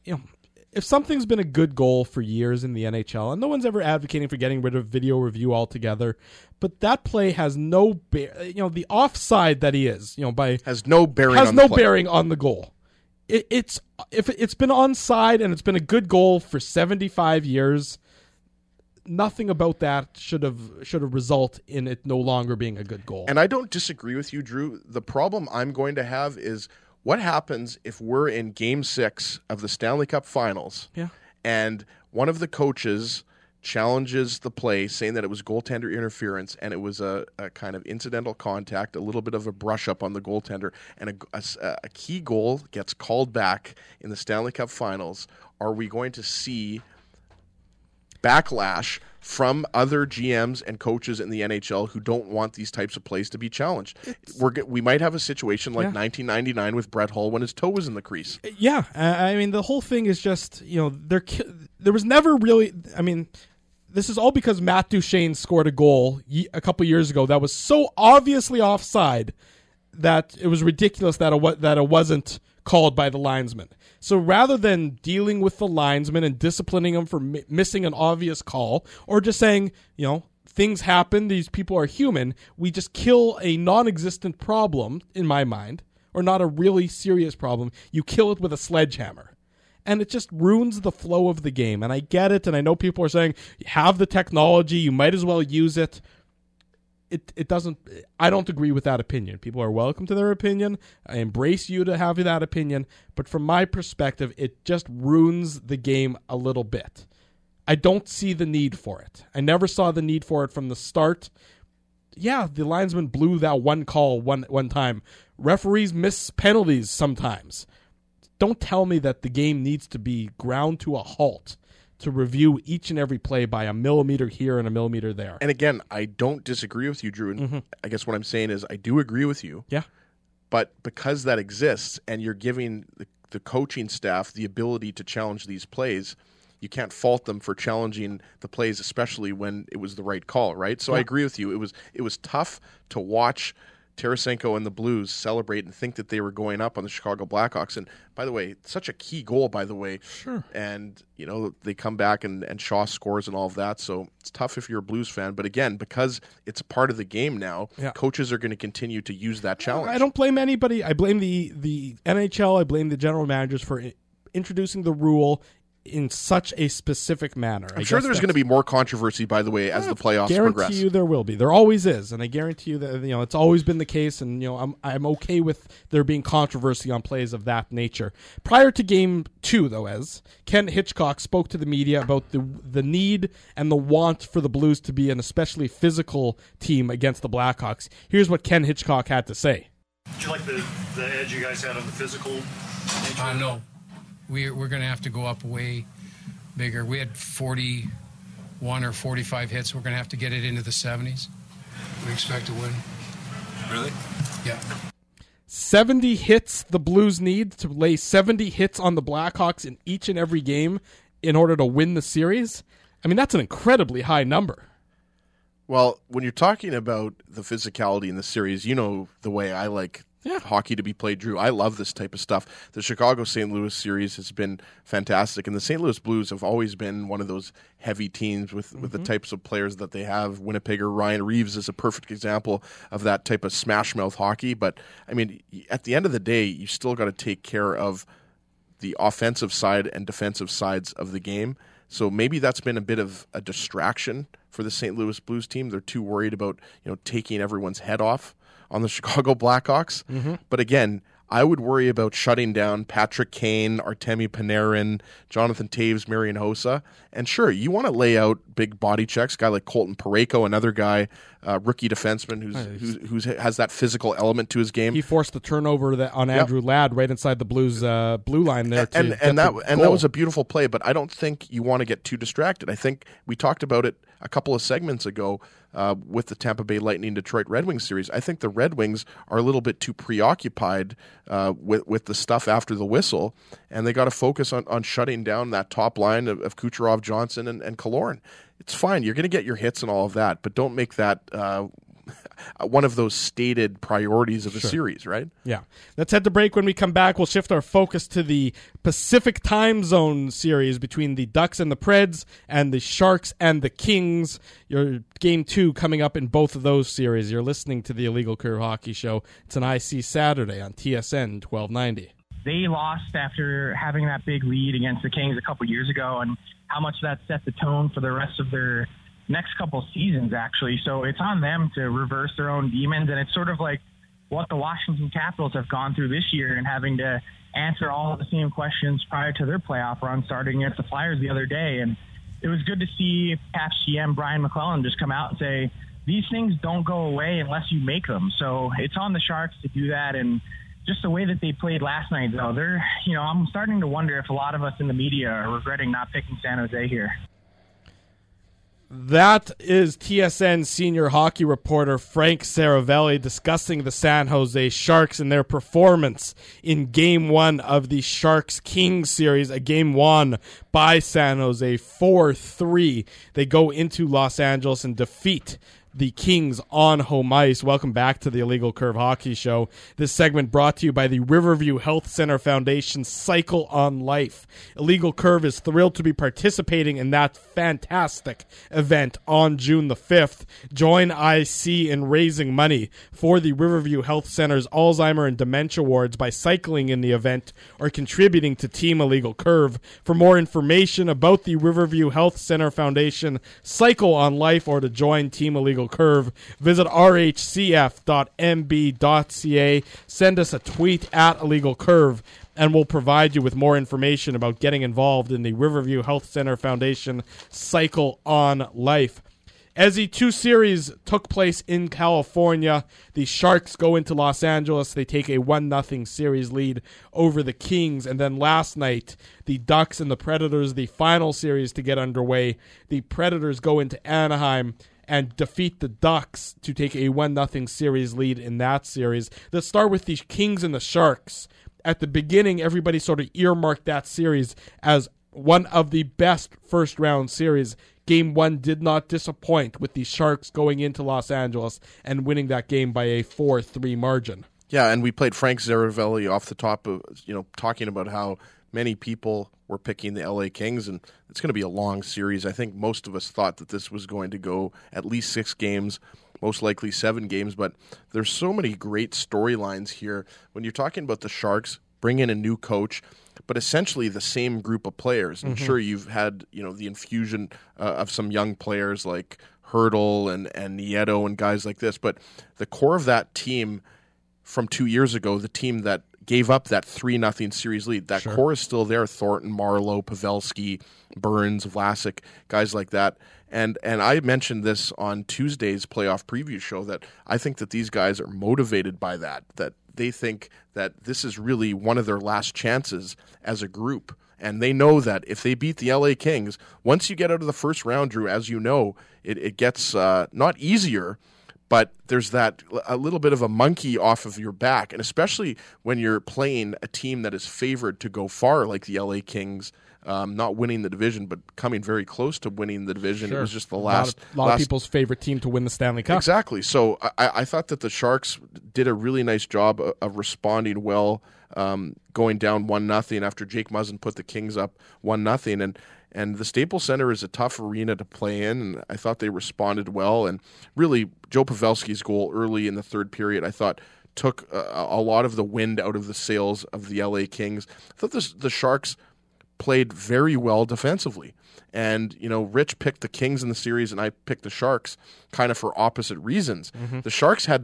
if something's been a good goal for years in the NHL, and no one's ever advocating for getting rid of video review altogether, but that play has no, the offside that he is, has no bearing on the goal. If it's been onside and it's been a good goal for 75 years. Nothing about that should have result in it no longer being a good goal. And I don't disagree with you, Drew. The problem I'm going to have is what happens if we're in Game 6 of the Stanley Cup Finals, and one of the coaches challenges the play, saying that it was goaltender interference, and it was a kind of incidental contact, a little bit of a brush up on the goaltender, and a key goal gets called back in the Stanley Cup Finals. Are we going to see backlash from other GMs and coaches in the NHL who don't want these types of plays to be challenged? We might have a situation like 1999 with Brett Hull when his toe was in the crease. Yeah, I mean, the whole thing is just, there was never really, I mean, this is all because Matt Duchene scored a goal a couple years ago that was so obviously offside that it was ridiculous that it wasn't called by the linesman. So rather than dealing with the linesman and disciplining them for missing an obvious call, or just saying, things happen, these people are human, we just kill a non-existent problem, in my mind, or not a really serious problem. You kill it with a sledgehammer. And it just ruins the flow of the game. And I get it, and I know people are saying, you have the technology, you might as well use it. It doesn't. I don't agree with that opinion. People are welcome to their opinion. I embrace you to have that opinion. But from my perspective, it just ruins the game a little bit. I don't see the need for it. I never saw the need for it from the start. Yeah, the linesman blew that one call one time. Referees miss penalties sometimes. Don't tell me that the game needs to be ground to a halt to review each and every play by a millimeter here and a millimeter there. And again, I don't disagree with you, Drew. And I guess what I'm saying is I do agree with you. Yeah. But because that exists and you're giving the coaching staff the ability to challenge these plays, you can't fault them for challenging the plays, especially when it was the right call, right? So I agree with you. It was tough to watch Tarasenko and the Blues celebrate and think that they were going up on the Chicago Blackhawks. And by the way, such a key goal, by the way. Sure. And, they come back and Shaw scores and all of that. So it's tough if you're a Blues fan. But again, because it's a part of the game now, coaches are going to continue to use that challenge. I don't blame anybody. I blame the NHL. I blame the general managers for introducing the rule in such a specific manner. I'm sure there's going to be more controversy, by the way, as the playoffs progress. I guarantee you there will be. There always is, and I guarantee you that it's always been the case. And I'm okay with there being controversy on plays of that nature. Prior to Game 2, though, Ken Hitchcock spoke to the media about the need and the want for the Blues to be an especially physical team against the Blackhawks. Here's what Ken Hitchcock had to say. Did you like the edge you guys had on the physical nature? No. We're going to have to go up way bigger. We had 41 or 45 hits. We're going to have to get it into the 70s. We expect to win. Really? Yeah. 70 hits the Blues need to lay 70 hits on the Blackhawks in each and every game in order to win the series. I mean, that's an incredibly high number. Well, when you're talking about the physicality in the series, the way I like hockey to be played, Drew. I love this type of stuff. The Chicago-St. Louis series has been fantastic, and the St. Louis Blues have always been one of those heavy teams with the types of players that they have. Winnipegger Ryan Reeves is a perfect example of that type of smash-mouth hockey. But, I mean, at the end of the day, you still got to take care of the offensive side and defensive sides of the game. So maybe that's been a bit of a distraction for the St. Louis Blues team. They're too worried about taking everyone's head off on the Chicago Blackhawks. But again, I would worry about shutting down Patrick Kane, Artemi Panarin, Jonathan Toews, Marian Hossa. And sure, you want to lay out big body checks. A guy like Colton Parayko, another guy, rookie defenseman who has that physical element to his game. He forced the turnover on Andrew Ladd right inside the Blues blue line there. And that was a beautiful play, but I don't think you want to get too distracted. I think we talked about it a couple of segments ago with the Tampa Bay Lightning Detroit Red Wings series. I think the Red Wings are a little bit too preoccupied with the stuff after the whistle, and they got to focus on shutting down that top line of Kucherov, Johnson, and Killorn. It's fine. You're going to get your hits and all of that, but don't make that one of those stated priorities of the series, right? Yeah. Let's head to break. When we come back, we'll shift our focus to the Pacific time zone series between the Ducks and the Preds and the Sharks and the Kings. Your Game 2 coming up in both of those series. You're listening to the Illegal Curve Hockey Show. It's an IC Saturday on TSN 1290. They lost after having that big lead against the Kings a couple years ago, and how much that set the tone for the rest of their next couple seasons, actually. So it's on them to reverse their own demons, and it's sort of like what the Washington Capitals have gone through this year and having to answer all of the same questions prior to their playoff run starting against the Flyers the other day. And it was good to see Caps GM Brian McClellan just come out and say, these things don't go away unless you make them. So it's on the Sharks to do that, and just the way that they played last night, though, I'm starting to wonder if a lot of us in the media are regretting not picking San Jose here. That is TSN senior hockey reporter Frank Saravelli discussing the San Jose Sharks and their performance in Game 1 of the Sharks-Kings series, a game won by San Jose 4-3. They go into Los Angeles and defeat the Kings on home ice. Welcome back to the Illegal Curve Hockey Show. This segment brought to you by the Riverview Health Center Foundation Cycle on Life. Illegal Curve is thrilled to be participating in that fantastic event on June the 5th. Join IC in raising money for the Riverview Health Center's Alzheimer and Dementia Awards by cycling in the event or contributing to Team Illegal Curve. For more information about the Riverview Health Center Foundation Cycle on Life or to join Team Illegal Curve, visit rhcf.mb.ca, send us a tweet at Illegal Curve, and we'll provide you with more information about getting involved in the Riverview Health Center Foundation Cycle on Life. As the 2 series took place in California, the Sharks go into Los Angeles. They take a 1-0 series lead over the Kings. And then last night, the Ducks and the Predators, the final series to get underway. The Predators go into Anaheim and defeat the Ducks to take a 1-0 series lead in that series. Let's start with the Kings and the Sharks. At the beginning, everybody sort of earmarked that series as one of the best first-round series. Game 1 did not disappoint, with the Sharks going into Los Angeles and winning that game by a 4-3 margin. Yeah, and we played Frank Saravelli off the top of, talking about how many people were picking the LA Kings, and it's going to be a long series. I think most of us thought that this was going to go at least 6 games, most likely 7 games, but there's so many great storylines here. When you're talking about the Sharks, bring in a new coach, but essentially the same group of players. And sure, you've had the infusion of some young players like Hurdle and Nieto and guys like this, but the core of that team from 2 years ago, the team that gave up that 3-0 series lead, that core is still there. Thornton, Marleau, Pavelski, Burns, Vlasic, guys like that. And I mentioned this on Tuesday's playoff preview show that I think that these guys are motivated by that they think that this is really one of their last chances as a group. And they know that if they beat the LA Kings, once you get out of the first round, Drew, as you know, it gets not easier, but there's that a little bit of a monkey off of your back. And especially when you're playing a team that is favored to go far like the LA Kings, not winning the division, but coming very close to winning the division. Sure. It was just the last... A lot of people's favorite team to win the Stanley Cup. Exactly. So I thought that the Sharks did a really nice job of responding well, going down 1-0 after Jake Muzzin put the Kings up 1-0. And the Staples Center is a tough arena to play in, and I thought they responded well. And really, Joe Pavelski's goal early in the third period, I thought, took a lot of the wind out of the sails of the LA Kings. I thought the Sharks played very well defensively. And, Rich picked the Kings in the series and I picked the Sharks kind of for opposite reasons. The Sharks had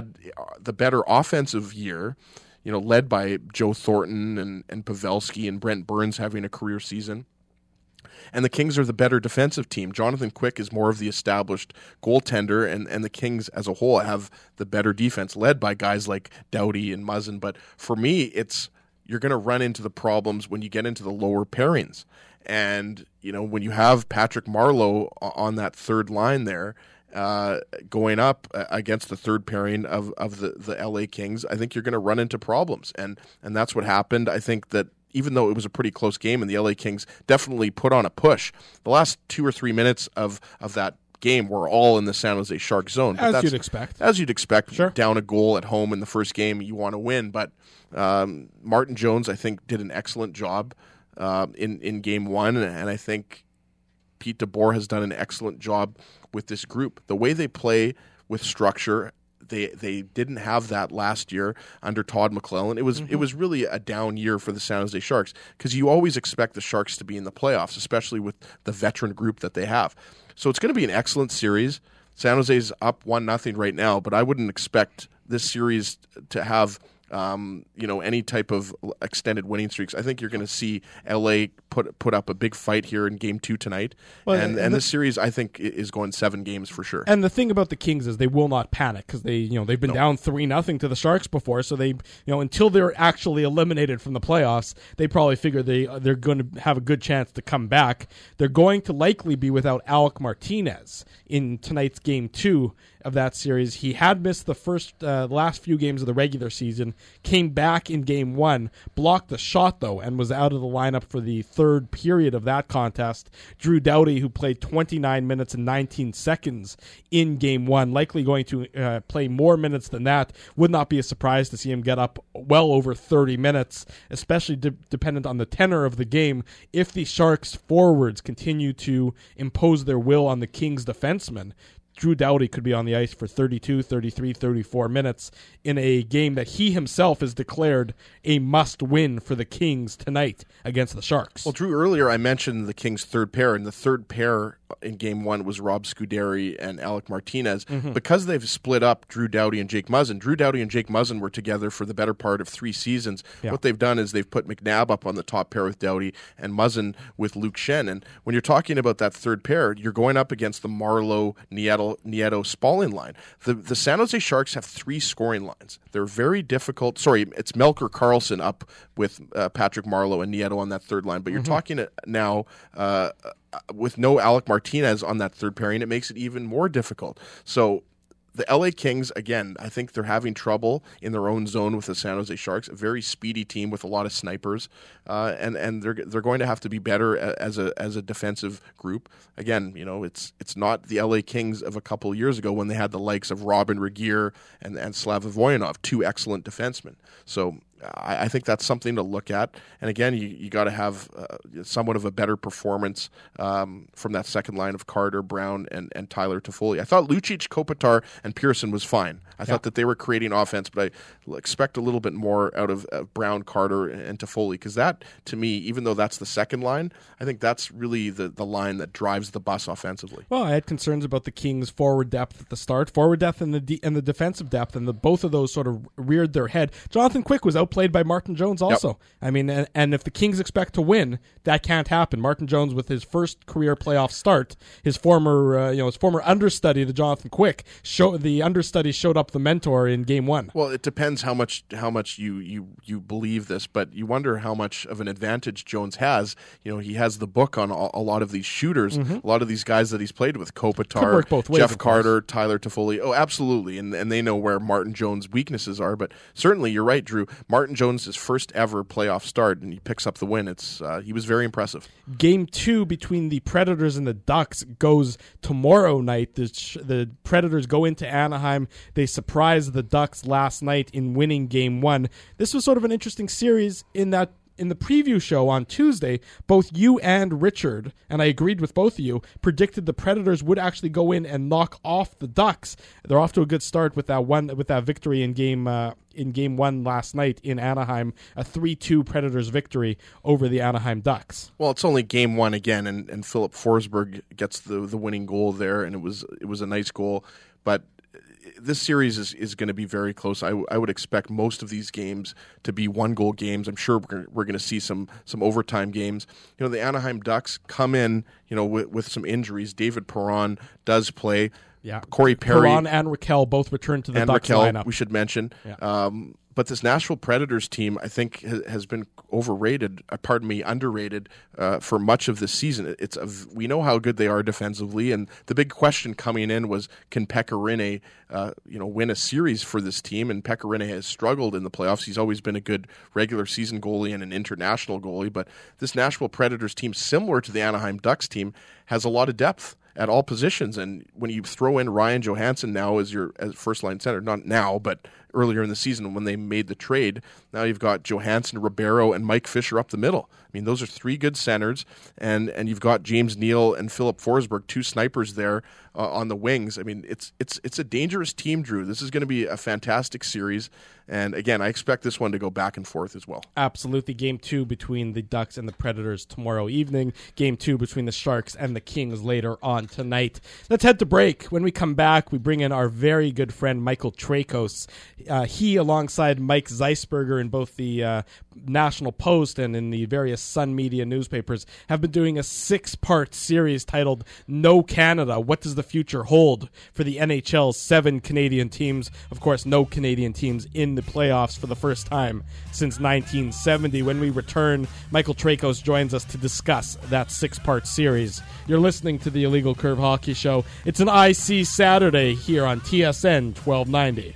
the better offensive year, led by Joe Thornton and Pavelski and Brent Burns having a career season. And the Kings are the better defensive team. Jonathan Quick is more of the established goaltender, and the Kings as a whole have the better defense, led by guys like Doughty and Muzzin. But for me, you're going to run into the problems when you get into the lower pairings. And, when you have Patrick Marleau on that third line there, going up against the third pairing of the LA Kings, I think you're going to run into problems. And that's what happened. I think that even though it was a pretty close game and the LA Kings definitely put on a push, the last 2 or 3 minutes of that game were all in the San Jose Sharks zone. But As you'd expect. As you'd expect. Sure. Down a goal at home in the first game, you want to win. But Martin Jones, I think, did an excellent job in Game 1, and I think Pete DeBoer has done an excellent job with this group. The way they play with structure, they didn't have that last year under Todd McClellan. It was really a down year for the San Jose Sharks because you always expect the Sharks to be in the playoffs, especially with the veteran group that they have. So it's going to be an excellent series. San Jose's up 1-0 right now, but I wouldn't expect this series to have any type of extended winning streaks. I think you're going to see LA put up a big fight here in Game 2 tonight. And this series, I think, is going 7 games for sure. And the thing about the Kings is they will not panic because they've been down 3-0 to the Sharks before. So they until they're actually eliminated from the playoffs, they probably figure they're going to have a good chance to come back. They're going to likely be without Alec Martinez in tonight's Game 2 of that series. He had missed the last few games of the regular season, came back in Game 1, blocked the shot though, and was out of the lineup for the third period of that contest. Drew Doughty, who played 29 minutes and 19 seconds in Game 1, likely going to play more minutes than that. Would not be a surprise to see him get up well over 30 minutes, especially dependent on the tenor of the game. If the Sharks forwards continue to impose their will on the Kings defensemen, Drew Doughty could be on the ice for 32, 33, 34 minutes in a game that he himself has declared a must-win for the Kings tonight against the Sharks. Well, Drew, earlier I mentioned the Kings' third pair, and the third pair in Game 1 was Rob Scuderi and Alec Martinez. Mm-hmm. Because they've split up Drew Doughty and Jake Muzzin. Drew Doughty and Jake Muzzin were together for the better part of 3 seasons. Yeah. What they've done is they've put McNabb up on the top pair with Doughty and Muzzin with Luke Shen. And when you're talking about that third pair, you're going up against the Marleau, Nieto, Spaulding line. The San Jose Sharks have 3 scoring lines. They're very difficult. Sorry, it's Melker Carlson up with Patrick Marleau and Nieto on that third line. But you're talking now with no Alec Martinez on that third pairing, it makes it even more difficult. So the LA Kings, again, I think they're having trouble in their own zone with the San Jose Sharks, a very speedy team with a lot of snipers, and they're going to have to be better as a defensive group. Again, it's not the LA Kings of a couple of years ago when they had the likes of Robin Regehr and Slava Voyanov, 2 excellent defensemen. So I think that's something to look at. And again, you got to have somewhat of a better performance from that second line of Carter, Brown, and Tyler Toffoli. I thought Lucic, Kopitar, and Pearson was fine. I thought that they were creating offense, but I expect a little bit more out of Brown, Carter, and Toffoli, because that, to me, even though that's the second line, I think that's really the line that drives the bus offensively. Well, I had concerns about the Kings' forward depth at the start, forward depth and the defensive depth, and both of those sort of reared their head. Jonathan Quick was outplayed by Martin Jones also. Yep. I mean, and if the Kings expect to win, that can't happen. Martin Jones, with his first career playoff start, his former understudy to Jonathan Quick, the understudy showed up the mentor in Game 1. Well, it depends how much you believe this, but you wonder how much of an advantage Jones has. He has the book on a lot of these shooters, a lot of these guys that he's played with, Kopitar, Jeff Carter, Tyler Toffoli. Oh, absolutely, and they know where Martin Jones' weaknesses are. But certainly, you're right, Drew. Martin Jones' first ever playoff start, and he picks up the win. He was very impressive. Game 2 between the Predators and the Ducks goes tomorrow night. The Predators go into Anaheim. They surprised the Ducks last night in winning Game 1. This was sort of an interesting series in that in the preview show on Tuesday, both you and Richard, and I agreed with both of you, predicted the Predators would actually go in and knock off the Ducks. They're off to a good start with that victory in Game 1 last night in Anaheim, a 3-2 Predators victory over the Anaheim Ducks. Well, it's only Game 1 again, and Philip Forsberg gets the winning goal there, and it was a nice goal, but this series is going to be very close. I would expect most of these games to be 1-goal games. I'm sure we're going to see some overtime games. The Anaheim Ducks come in, with some injuries. David Perron does play. Yeah, Corey Perry, Perron and Raquel both returned to the Ducks lineup. We should mention. Yeah. But this Nashville Predators team, I think, has been underrated for much of this season. We know how good they are defensively, and the big question coming in was, can Pekka Rinne, win a series for this team? And Pekka Rinne has struggled in the playoffs. He's always been a good regular season goalie and an international goalie, but this Nashville Predators team, similar to the Anaheim Ducks team, has a lot of depth at all positions. And when you throw in Ryan Johansson now as first line center, not now, but earlier in the season when they made the trade, now you've got Johansson, Ribeiro, and Mike Fisher up the middle. I mean, those are 3 good centers, and you've got James Neal and Philip Forsberg, 2 snipers there on the wings. I mean, it's a dangerous team, Drew. This is going to be a fantastic series, and again, I expect this one to go back and forth as well. Absolutely. Game 2 between the Ducks and the Predators tomorrow evening. Game 2 between the Sharks and the Kings later on on tonight. Let's head to break. When we come back, we bring in our very good friend Michael Trakos. He, alongside Mike Zeisberger in both the National Post and in the various Sun Media newspapers, have been doing a 6-part series titled No Canada. What does the future hold for the NHL's 7 Canadian teams? Of course, no Canadian teams in the playoffs for the first time since 1970. When we return, Michael Trakos joins us to discuss that 6-part series. You're listening to the Illegal Curve Hockey Show. It's an IC Saturday here on TSN 1290.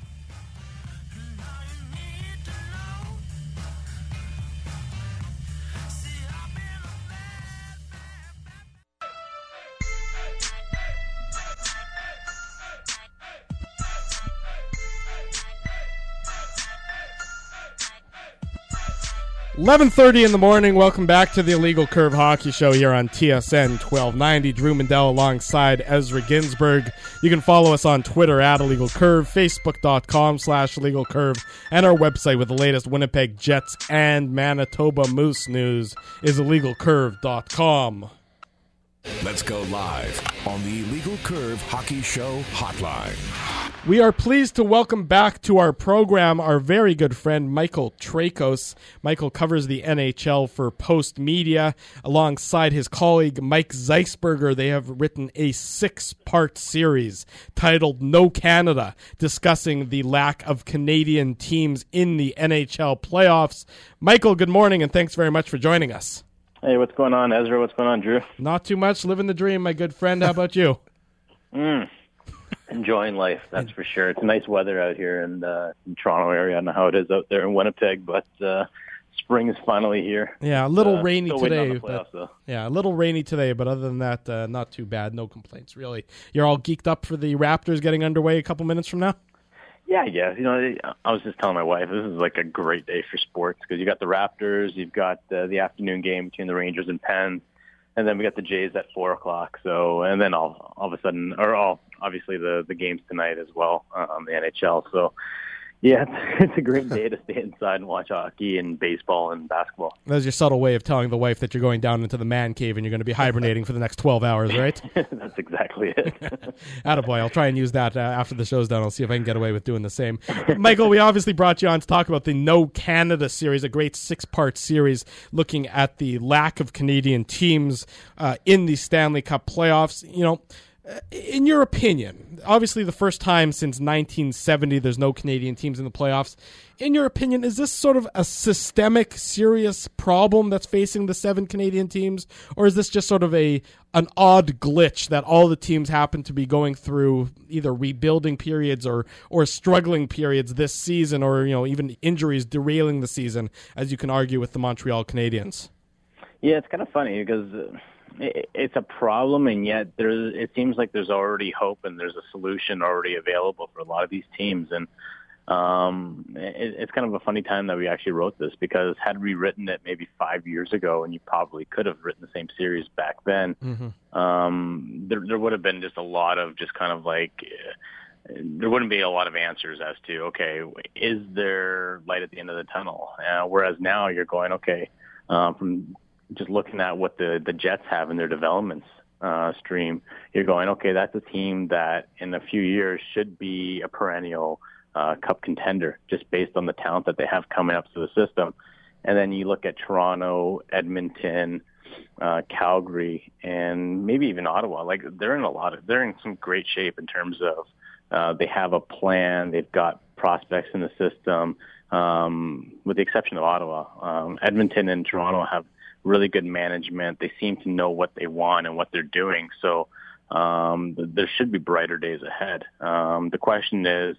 $11:30 in the morning. Welcome back to the Illegal Curve Hockey Show here on TSN 1290. Drew Mandel alongside Ezra Ginsburg. You can follow us on Twitter at Illegal Curve, Facebook.com/Illegal Curve, and our website with the latest Winnipeg Jets and Manitoba Moose news is illegalcurve.com. Let's go live on the Illegal Curve Hockey Show hotline. We are pleased to welcome back to our program our very good friend Michael Trakos. Michael covers the NHL for Post Media. Alongside his colleague Mike Zeisberger, they have written a 6-part series titled No Canada, discussing the lack of Canadian teams in the NHL playoffs. Michael, good morning, and thanks very much for joining us. Hey, what's going on, Ezra? What's going on, Drew? Not too much. Living the dream, my good friend. How about you? Enjoying life, that's for sure. It's nice weather out here in Toronto area. I don't know how it is out there in Winnipeg, but spring is finally here. Yeah, a little rainy still today. waiting on the playoffs, though. Yeah, a little rainy today, but other than that, not too bad. No complaints, really. You're all geeked up for the Raptors getting underway a couple minutes from now? Yeah, I guess. I was just telling my wife, this is like a great day for sports because you got the Raptors, you've got the afternoon game between the Rangers and Pens, and then we got the Jays at 4 o'clock. So, and then all of a sudden, obviously the games tonight as well on the NHL. So, yeah, it's a great day to stay inside and watch hockey and baseball and basketball. That's your subtle way of telling the wife that you're going down into the man cave and you're going to be hibernating for the next 12 hours, right? That's exactly it. Attaboy. I'll try and use that after the show's done. I'll see if I can get away with doing the same. Michael, we obviously brought you on to talk about the No Canada series, a great 6-part series looking at the lack of Canadian teams in the Stanley Cup playoffs. In your opinion, obviously the first time since 1970 there's no Canadian teams in the playoffs. In your opinion, is this sort of a systemic, serious problem that's facing the 7 Canadian teams? Or is this just sort of an odd glitch that all the teams happen to be going through either rebuilding periods or struggling periods this season, or even injuries derailing the season, as you can argue with the Montreal Canadiens? Yeah, it's kind of funny because it's a problem, and yet it seems like there's already hope and there's a solution already available for a lot of these teams. And it's kind of a funny time that we actually wrote this, because had we written it maybe 5 years ago, and you probably could have written the same series back then, there would have been just a lot of just kind of like there wouldn't be a lot of answers as to, okay, is there light at the end of the tunnel? Whereas now you're going, okay, from just looking at what the Jets have in their developments stream, you're going, okay, that's a team that in a few years should be a perennial cup contender just based on the talent that they have coming up to the system. And then you look at Toronto, Edmonton, Calgary, and maybe even Ottawa. Like they're in some great shape in terms of they have a plan. They've got prospects in the system, with the exception of Ottawa. Edmonton and Toronto have really good management. They seem to know what they want and what they're doing. So there should be brighter days ahead. The question is,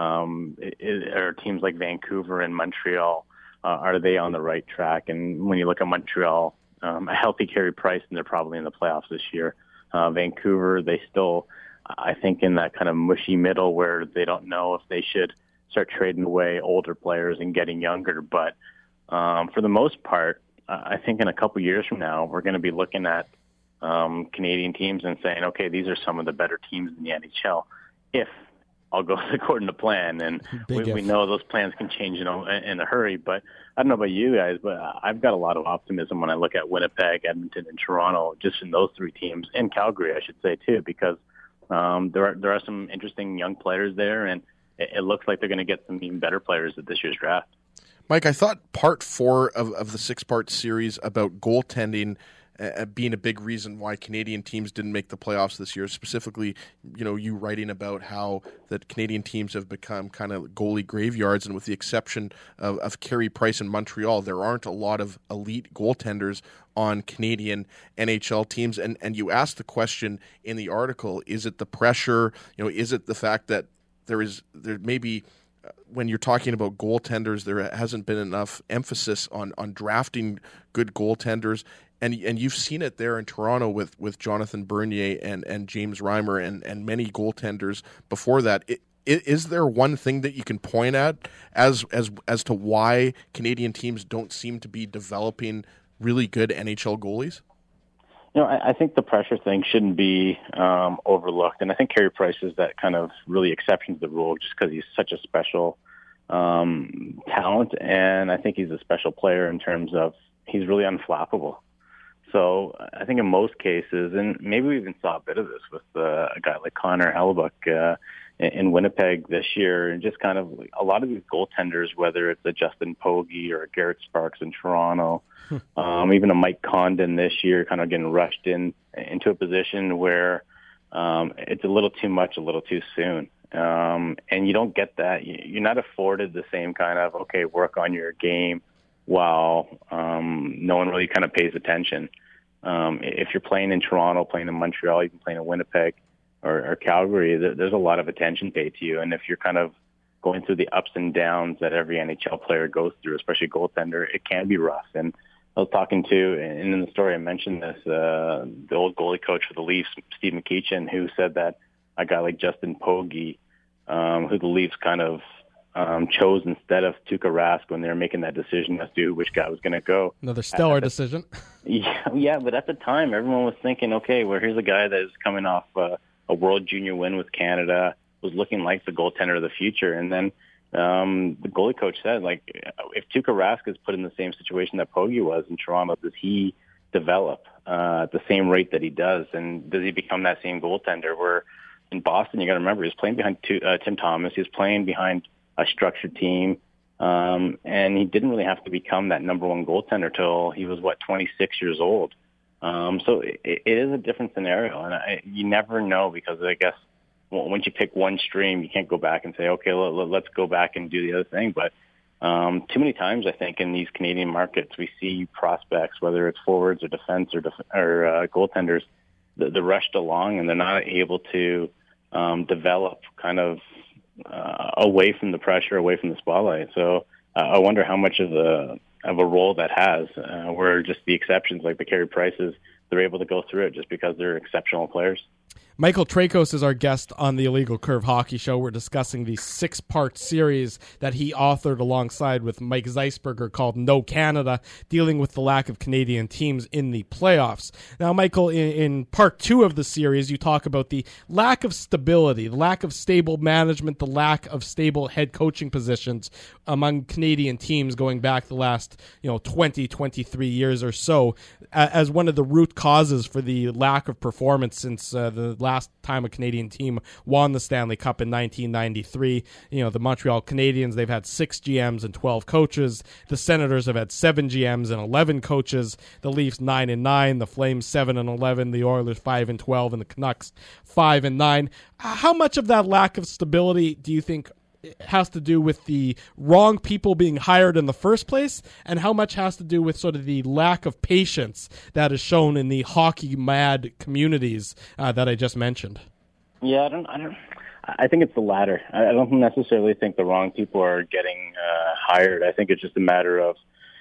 are teams like Vancouver and Montreal, are they on the right track? And when you look at Montreal, a healthy Carey Price, and they're probably in the playoffs this year. Vancouver, they still, I think, in that kind of mushy middle where they don't know if they should start trading away older players and getting younger. But for the most part, I think in a couple years from now, we're going to be looking at Canadian teams and saying, okay, these are some of the better teams in the NHL if all goes according to plan. And we know those plans can change, in a hurry. But I don't know about you guys, but I've got a lot of optimism when I look at Winnipeg, Edmonton, and Toronto, just in those three teams, and Calgary, I should say, too, because there are some interesting young players there, and it looks like they're going to get some even better players at this year's draft. Mike, I thought part 4 of the 6-part series about goaltending being a big reason why Canadian teams didn't make the playoffs this year, specifically, you writing about how that Canadian teams have become kind of goalie graveyards, and with the exception of Carey Price in Montreal, there aren't a lot of elite goaltenders on Canadian NHL teams. And you asked the question in the article, is it the pressure? Is it the fact that there may be, when you're talking about goaltenders, there hasn't been enough emphasis on drafting good goaltenders? And you've seen it there in Toronto with Jonathan Bernier and James Reimer and many goaltenders before that. Is there one thing that you can point at as to why Canadian teams don't seem to be developing really good NHL goalies? I think the pressure thing shouldn't be overlooked, and I think Carey Price is that kind of really exception to the rule, just because he's such a special talent, and I think he's a special player in terms of he's really unflappable. So I think in most cases, and maybe we even saw a bit of this with a guy like Connor Hellebuyck in Winnipeg this year, and just kind of a lot of these goaltenders, whether it's a Justin Pogge or a Garrett Sparks in Toronto, even a Mike Condon this year, kind of getting rushed into a position where it's a little too much, a little too soon. And you don't get that. You're not afforded the same kind of, work on your game while no one really kind of pays attention. If you're playing in Toronto, playing in Montreal, even playing in Winnipeg or Calgary, there's a lot of attention paid to you. And if you're kind of going through the ups and downs that every NHL player goes through, especially goaltender, it can be rough. And I was talking to, and in the story I mentioned this, the old goalie coach for the Leafs, Steve McEachin, who said that a guy like Justin Pogge, who the Leafs kind of chose instead of Tuukka Rask when they were making that decision as to which guy was going to go. Another stellar decision. Yeah, but at the time, everyone was thinking, here's a guy that is coming off a World Junior win with Canada, was looking like the goaltender of the future. And then the goalie coach said, if Tuukka Rask is put in the same situation that Pogge was in Toronto, does he develop at the same rate that he does? And does he become that same goaltender? Where in Boston, you got to remember, he was playing behind Tim Thomas. He was playing behind a structured team, and he didn't really have to become that number one goaltender till he was 26 years old. So it is a different scenario, and you never know, because I guess once you pick one stream, you can't go back and say, let's go back and do the other thing. But too many times, I think, in these Canadian markets, we see prospects, whether it's forwards or defense or goaltenders, they're rushed along and they're not able to develop kind of away from the pressure, away from the spotlight. So I wonder how much of a role that has, where just the exceptions, like the Carey Prices, they're able to go through it just because they're exceptional players. Michael Trakos is our guest on the Illegal Curve Hockey Show. We're discussing the 6-part series that he authored alongside with Mike Zeisberger called No Canada, dealing with the lack of Canadian teams in the playoffs. Now, Michael, in part 2 of the series, you talk about the lack of stability, the lack of stable management, the lack of stable head coaching positions among Canadian teams going back the last 20, 23 years or so, as one of the root causes for the lack of performance since the last time a Canadian team won the Stanley Cup in 1993. The Montreal Canadiens, they've had 6 GMs and 12 coaches. The Senators have had 7 GMs and 11 coaches. The Leafs 9-9, the Flames 7-11, the Oilers 5-12, and the Canucks 5-9. How much of that lack of stability do you think has to do with the wrong people being hired in the first place, and how much has to do with sort of the lack of patience that is shown in the hockey mad communities that I just mentioned? Yeah, I think it's the latter. I don't necessarily think the wrong people are getting hired. I think it's just a matter of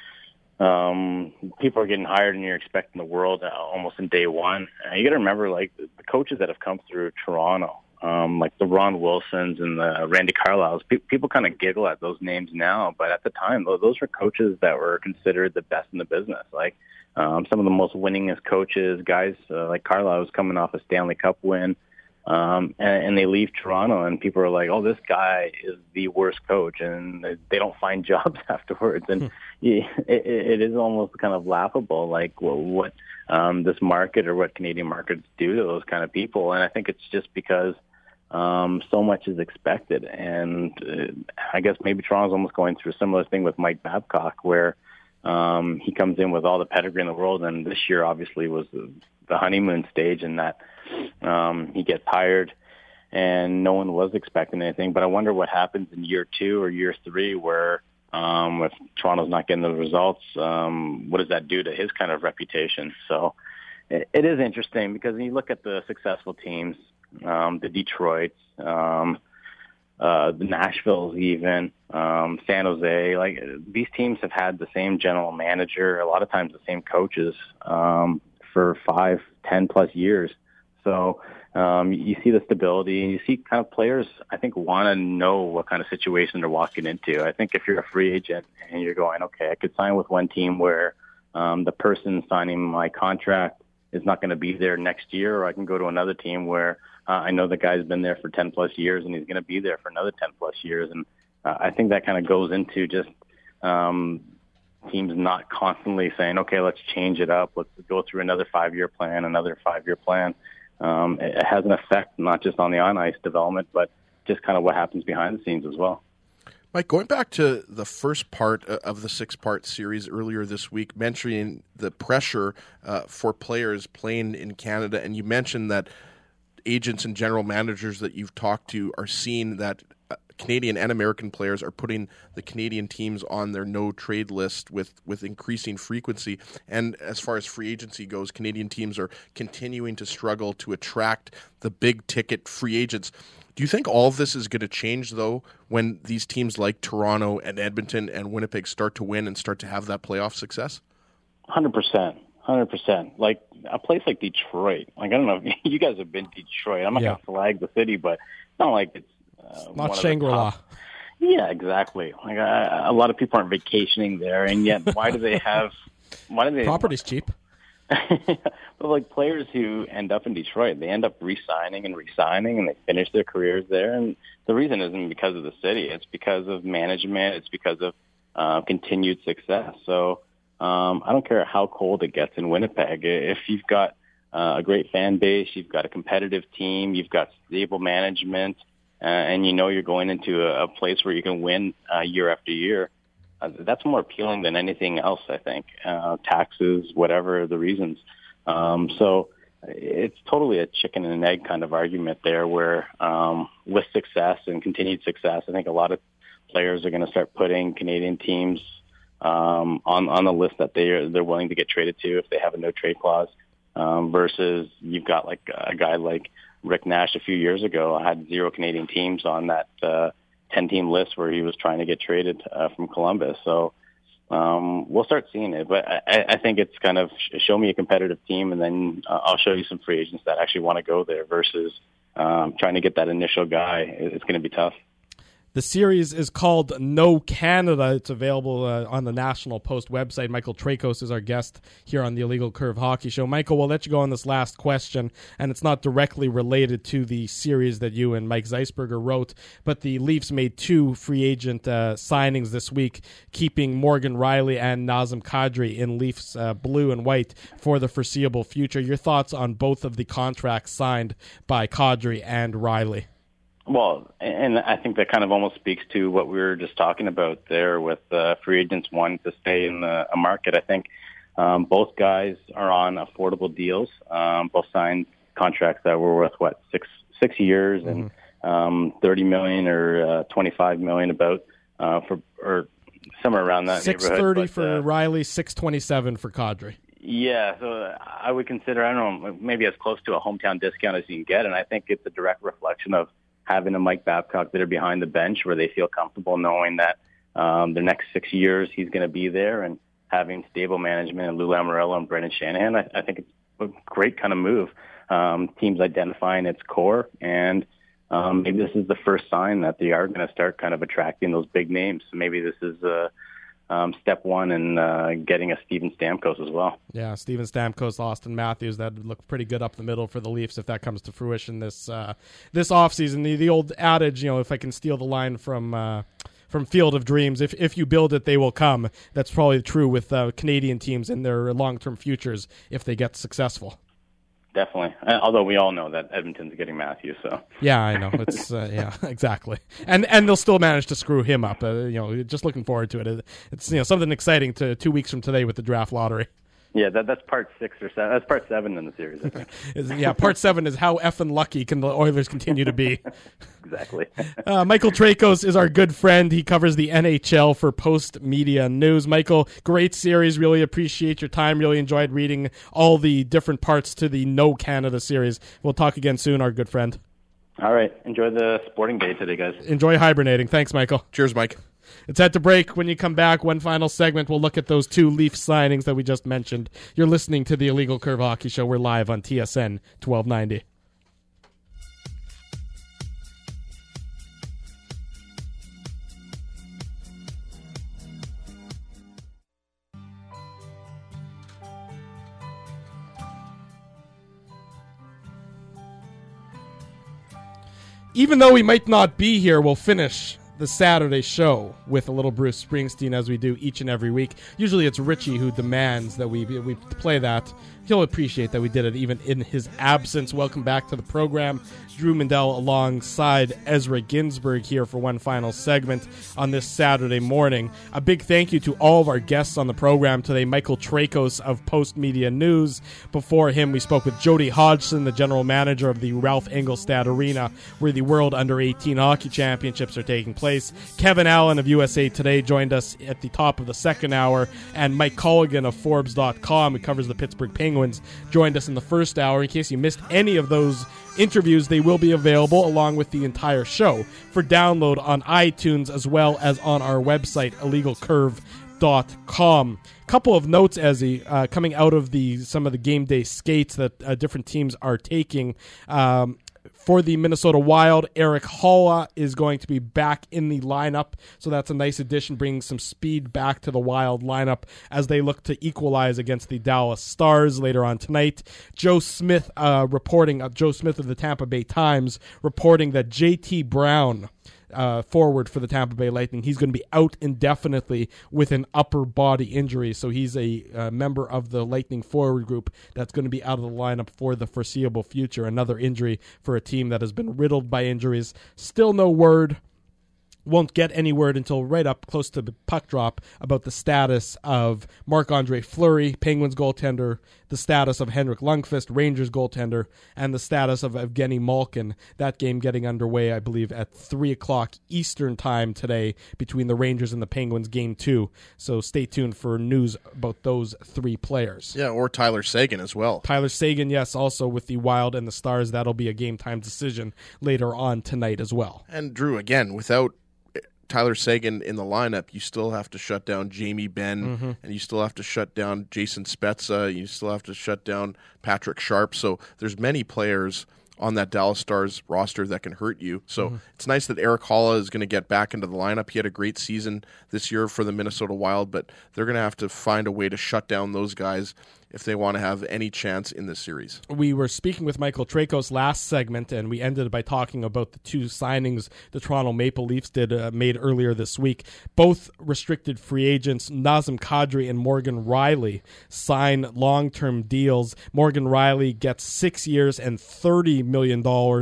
people are getting hired and you're expecting the world almost in day one. You got to remember, the coaches that have come through Toronto, like the Ron Wilsons and the Randy Carlyles, people kind of giggle at those names now, but at the time, those were coaches that were considered the best in the business. Some of the most winningest coaches, guys like Carlisle was coming off a Stanley Cup win. and they leave Toronto, and people are like, "Oh, this guy is the worst coach," and they don't find jobs afterwards. And it is almost kind of laughable, like what this market or what Canadian markets do to those kind of people. And I think it's just because so much is expected. And I guess maybe Toronto's almost going through a similar thing with Mike Babcock, where he comes in with all the pedigree in the world, and this year obviously was the honeymoon stage, and that he gets hired, and no one was expecting anything. But I wonder what happens in year 2 or year 3, where if Toronto's not getting the results, what does that do to his kind of reputation? So it is interesting, because when you look at the successful teams, the Detroits, the Nashvilles, even San Jose, like these teams have had the same general manager, a lot of times the same coaches for 5, 10 plus years. So you see the stability, and you see kind of players, I think, want to know what kind of situation they're walking into. I think if you're a free agent and you're going, okay, I could sign with one team where the person signing my contract is not going to be there next year, or I can go to another team where I know the guy's been there for 10 plus years and he's going to be there for another 10 plus years. And I think that kind of goes into just teams not constantly saying, okay, let's change it up. Let's go through another 5-year plan, another 5-year plan. It has an effect not just on the on-ice development, but just kind of what happens behind the scenes as well. Mike, going back to the first part of the 6-part series earlier this week, mentioning the pressure for players playing in Canada, and you mentioned that agents and general managers that you've talked to are seeing that Canadian and American players are putting the Canadian teams on their no-trade list with increasing frequency. And as far as free agency goes, Canadian teams are continuing to struggle to attract the big-ticket free agents. Do you think all of this is going to change, though, when these teams like Toronto and Edmonton and Winnipeg start to win and start to have that playoff success? 100%. 100%. Like a place like Detroit. Like, I don't know if you guys have been to Detroit. I'm not going to flag the city, but it's not like it's not Shangri-La. Yeah, exactly. Like a lot of people aren't vacationing there, and yet why do they have? Why do they? Property's cheap. But like players who end up in Detroit, they end up re-signing, and they finish their careers there. And the reason isn't because of the city; it's because of management. It's because of continued success. So I don't care how cold it gets in Winnipeg. If you've got a great fan base, you've got a competitive team, you've got stable management, and you know you're going into a place where you can win year after year, that's more appealing than anything else, I think. Taxes, whatever the reasons. So it's totally a chicken and an egg kind of argument there, where with success and continued success, I think a lot of players are going to start putting Canadian teams on the list that they're willing to get traded to if they have a no-trade clause, versus you've got like a guy like Rick Nash a few years ago had 0 Canadian teams on that 10-team list where he was trying to get traded from Columbus. So we'll start seeing it. But I think it's kind of show me a competitive team, and then I'll show you some free agents that actually want to go there, versus trying to get that initial guy. It's going to be tough. The series is called No Canada. It's available on the National Post website. Michael Trakos is our guest here on the Illegal Curve Hockey Show. Michael, we'll let you go on this last question, and it's not directly related to the series that you and Mike Zeisberger wrote, but the Leafs made 2 free agent signings this week, keeping Morgan Rielly and Nazem Kadri in Leafs blue and white for the foreseeable future. Your thoughts on both of the contracts signed by Kadri and Rielly? Well, and I think that kind of almost speaks to what we were just talking about there with free agents wanting to stay in a market. I think both guys are on affordable deals. Both signed contracts that were worth, six years and $30 million or $25 million about or somewhere around that neighborhood. $630 for Rielly, $627 for Kadri. Yeah, so I would consider, I don't know, maybe as close to a hometown discount as you can get, and I think it's a direct reflection of having a Mike Babcock that are behind the bench where they feel comfortable knowing that the next 6 years he's going to be there, and having stable management and Lou Lamoriello and Brendan Shanahan. I think it's a great kind of move. Teams identifying its core, and maybe this is the first sign that they are going to start kind of attracting those big names. So maybe this is step one in getting a Steven Stamkos as well. Yeah, Steven Stamkos, Austin Matthews, that would look pretty good up the middle for the Leafs if that comes to fruition this offseason. The old adage, if I can steal the line from Field of Dreams, if you build it, they will come. That's probably true with Canadian teams and their long-term futures if they get successful. Definitely. Although we all know that Edmonton's getting Matthews, so. Yeah, I know. It's yeah, exactly. And they'll still manage to screw him up. Just looking forward to it. It's something exciting to 2 weeks from today with the draft lottery. Yeah, that's part 6 or 7. That's part 7 in the series, I think. Yeah, part 7 is how effing lucky can the Oilers continue to be. Exactly. Michael Trakos is our good friend. He covers the NHL for Post Media News. Michael, great series. Really appreciate your time. Really enjoyed reading all the different parts to the No Canada series. We'll talk again soon, our good friend. All right. Enjoy the sporting day today, guys. Enjoy hibernating. Thanks, Michael. Cheers, Mike. It's had to break. When you come back, one final segment, we'll look at those 2 Leaf signings that we just mentioned. You're listening to the Illegal Curve Hockey Show. We're live on TSN 1290. Even though we might not be here, we'll finish the Saturday show with a little Bruce Springsteen, as we do each and every week. Usually it's Richie who demands that we play that. He'll appreciate that we did it even in his absence. Welcome back to the program. Drew Mindell alongside Ezra Ginsburg here for one final segment on this Saturday morning. A big thank you to all of our guests on the program today. Michael Trakos of Post Media News. Before him, we spoke with Jody Hodgson, the general manager of the Ralph Engelstad Arena, where the World Under-18 Hockey Championships are taking place. Kevin Allen of USA Today joined us at the top of the second hour, and Mike Colligan of Forbes.com, who covers the Pittsburgh Penguins, joined us in the first hour. In case you missed any of those interviews, they will be available along with the entire show for download on iTunes as well as on our website, illegalcurve.com. Couple of notes, Ezzy, coming out of some of the game day skates that different teams are taking. For the Minnesota Wild, Eric Haula is going to be back in the lineup, so that's a nice addition, bringing some speed back to the Wild lineup as they look to equalize against the Dallas Stars later on tonight. Joe Smith of the Tampa Bay Times, reporting that J.T. Brown, forward for the Tampa Bay Lightning, he's going to be out indefinitely with an upper body injury, so he's a member of the Lightning forward group that's going to be out of the lineup for the foreseeable future. Another injury for a team that has been riddled by injuries. Still no word. Won't get any word until right up close to the puck drop about the status of Marc-Andre Fleury, Penguins goaltender, the status of Henrik Lundqvist, Rangers goaltender, and the status of Evgeny Malkin. That game getting underway, I believe, at 3 o'clock Eastern time today between the Rangers and the Penguins, Game 2. So stay tuned for news about those 3 players. Yeah, or Tyler Seguin as well. Tyler Seguin, yes, also with the Wild and the Stars. That'll be a game-time decision later on tonight as well. And Drew, again, without Tyler Seguin in the lineup, you still have to shut down Jamie Benn, and you still have to shut down Jason Spezza, you still have to shut down Patrick Sharp. So there's many players on that Dallas Stars roster that can hurt you. So it's nice that Eric Haula is going to get back into the lineup. He had a great season this year for the Minnesota Wild, but they're going to have to find a way to shut down those guys if they want to have any chance in this series. We were speaking with Michael Trakos last segment, and we ended by talking about the 2 signings the Toronto Maple Leafs made earlier this week. Both restricted free agents, Nazem Kadri and Morgan Rielly, sign long-term deals. Morgan Rielly gets 6 years and $30 million,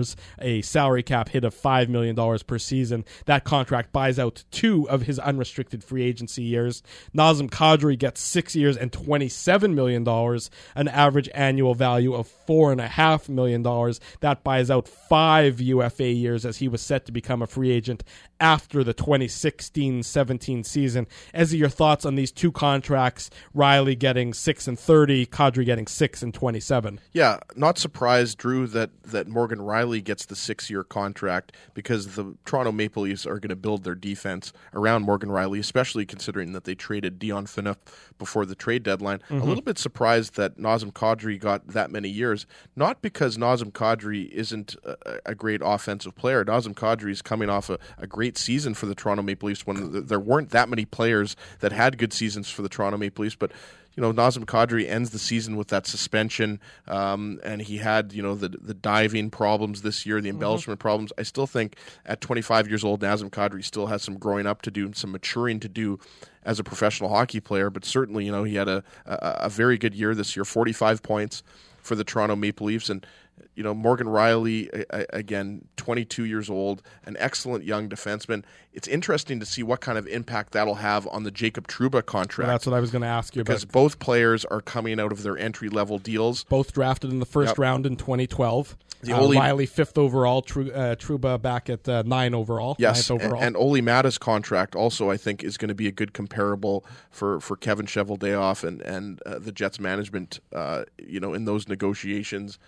a salary cap hit of $5 million per season. That contract buys out 2 of his unrestricted free agency years. Nazem Kadri gets 6 years and $27 million, an average annual value of $4.5 million. That buys out 5 UFA years, as he was set to become a free agent after the 2016-17 season. Ezzy, your thoughts on these 2 contracts, Rielly getting 6 and 30, Kadri getting 6 and 27? Yeah, not surprised, Drew, that Morgan Rielly gets the 6-year contract, because the Toronto Maple Leafs are going to build their defense around Morgan Rielly, especially considering that they traded Dion Phaneuf before the trade deadline. A little bit surprised surprised that Nazem Kadri got that many years, not because Nazem Kadri isn't a great offensive player. Nazem Kadri is coming off a great season for the Toronto Maple Leafs when there weren't that many players that had good seasons for the Toronto Maple Leafs, but Nazem Kadri ends the season with that suspension, and he had, the diving problems this year, the embellishment problems. I still think at 25 years old, Nazem Kadri still has some growing up to do and some maturing to do as a professional hockey player, but certainly, he had a very good year this year, 45 points for the Toronto Maple Leafs, and Morgan Rielly, again, 22 years old, an excellent young defenseman. It's interesting to see what kind of impact that'll have on the Jacob Trouba contract. Well, that's what I was going to ask you about. Because both players are coming out of their entry-level deals. Both drafted in the first round in 2012. Rielly 5th overall, Trouba back at 9 overall. Yes, 9th overall. And Olli Määttä contract also, I think, is going to be a good comparable for Kevin Cheveldayoff and the Jets management, in those negotiations.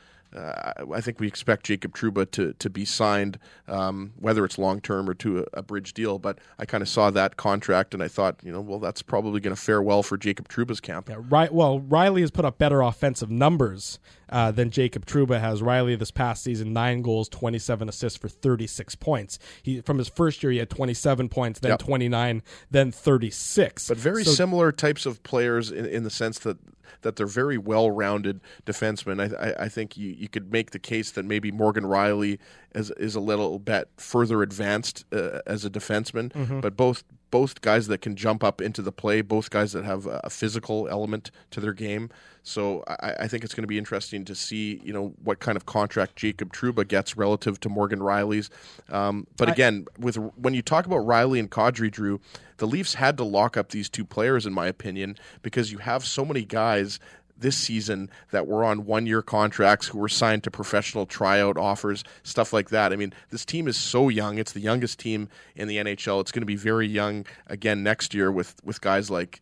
I think we expect Jacob Trouba to be signed, whether it's long-term or to a bridge deal. But I kind of saw that contract, and I thought, that's probably going to fare well for Jacob Trouba's camp. Yeah, right. Well, Rielly has put up better offensive numbers than Jacob Trouba has. Rielly this past season, 9 goals, 27 assists for 36 points. From his first year, he had 27 points, then 29, then 36. But very similar types of players in the sense that they're very well-rounded defensemen. I think you could make the case that maybe Morgan Rielly is a little bit further advanced as a defenseman, but both guys that can jump up into the play, both guys that have a physical element to their game. So I think it's going to be interesting to see, what kind of contract Jacob Trouba gets relative to Morgan Rielly's. But again, when you talk about Rielly and Kadri, Drew, the Leafs had to lock up these two players, in my opinion, because you have so many guys this season that were on one-year contracts who were signed to professional tryout offers, stuff like that. I mean, this team is so young. It's the youngest team in the NHL. It's going to be very young again next year with guys like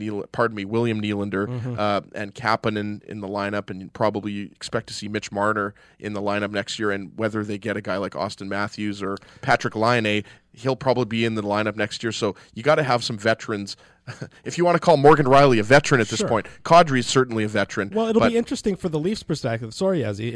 William Nylander and Kapanen in the lineup, and probably expect to see Mitch Marner in the lineup next year. And whether they get a guy like Austin Matthews or Patrick Laine, he'll probably be in the lineup next year. So you got to have some veterans. If you want to call Morgan Rielly a veteran at this point, Kadri is certainly a veteran. Well, it'll be interesting for the Leafs' perspective. Sorry, Yazzie,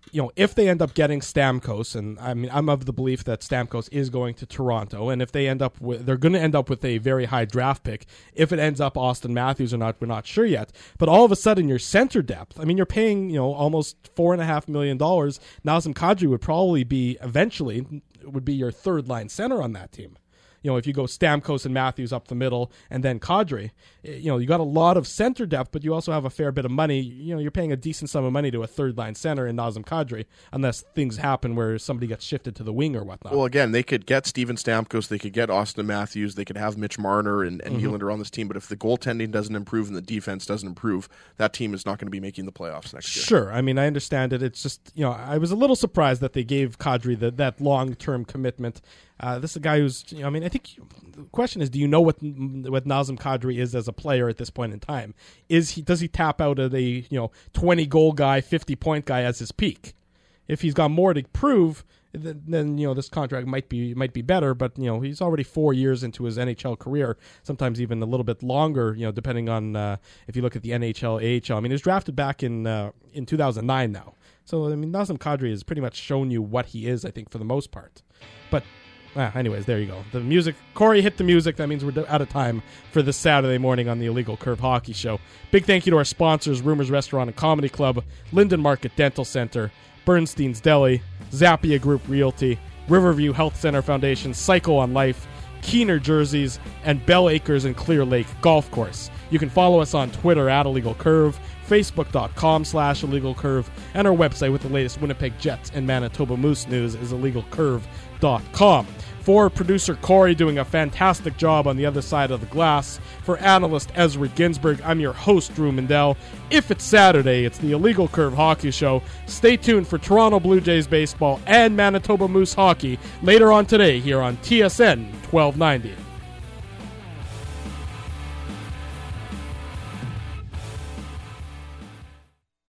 if they end up getting Stamkos, and I mean, I'm of the belief that Stamkos is going to Toronto, and if they're going to end up with a very high draft pick. If it ends up Austin Matthews or not, we're not sure yet. But all of a sudden, your center depth. I mean, you're paying almost $4.5 million. Nazem Kadri would probably be eventually would be your third line center on that team. If you go Stamkos and Matthews up the middle and then Kadri, you got a lot of center depth, but you also have a fair bit of money. You're paying a decent sum of money to a third line center in Nazem Kadri, unless things happen where somebody gets shifted to the wing or whatnot. Well, again, they could get Steven Stamkos, they could get Austin Matthews, they could have Mitch Marner and Nylander on this team, but if the goaltending doesn't improve and the defense doesn't improve, that team is not going to be making the playoffs next year. Sure. I mean, I understand it. It's just, I was a little surprised that they gave Kadri that long-term commitment. This is a guy who's, I think the question is, do you know what Nazem Kadri is as a player at this point in time? Does he tap out at a 20-goal guy, 50-point guy as his peak? If he's got more to prove, then this contract might be better. But he's already 4 years into his NHL career, sometimes even a little bit longer. Depending on if you look at the NHL, AHL. I mean, he was drafted back in 2009 now. So I mean, Nazem Kadri has pretty much shown you what he is, I think, for the most part. But anyways, there you go. The music. Corey hit the music. That means we're out of time for this Saturday morning on the Illegal Curve Hockey Show. Big thank you to our sponsors, Rumors Restaurant and Comedy Club, Linden Market Dental Center, Bernstein's Deli, Zappia Group Realty, Riverview Health Center Foundation, Psycho on Life, Keener Jerseys, and Bell Acres and Clear Lake Golf Course. You can follow us on Twitter at Illegal Curve, Facebook.com/Illegal Curve, and our website with the latest Winnipeg Jets and Manitoba Moose news is IllegalCurve.com. For producer Corey doing a fantastic job on the other side of the glass, for analyst Ezra Ginsburg, I'm your host, Drew Mindell. If it's Saturday, it's the Illegal Curve Hockey Show. Stay tuned for Toronto Blue Jays baseball and Manitoba Moose hockey later on today here on TSN 1290.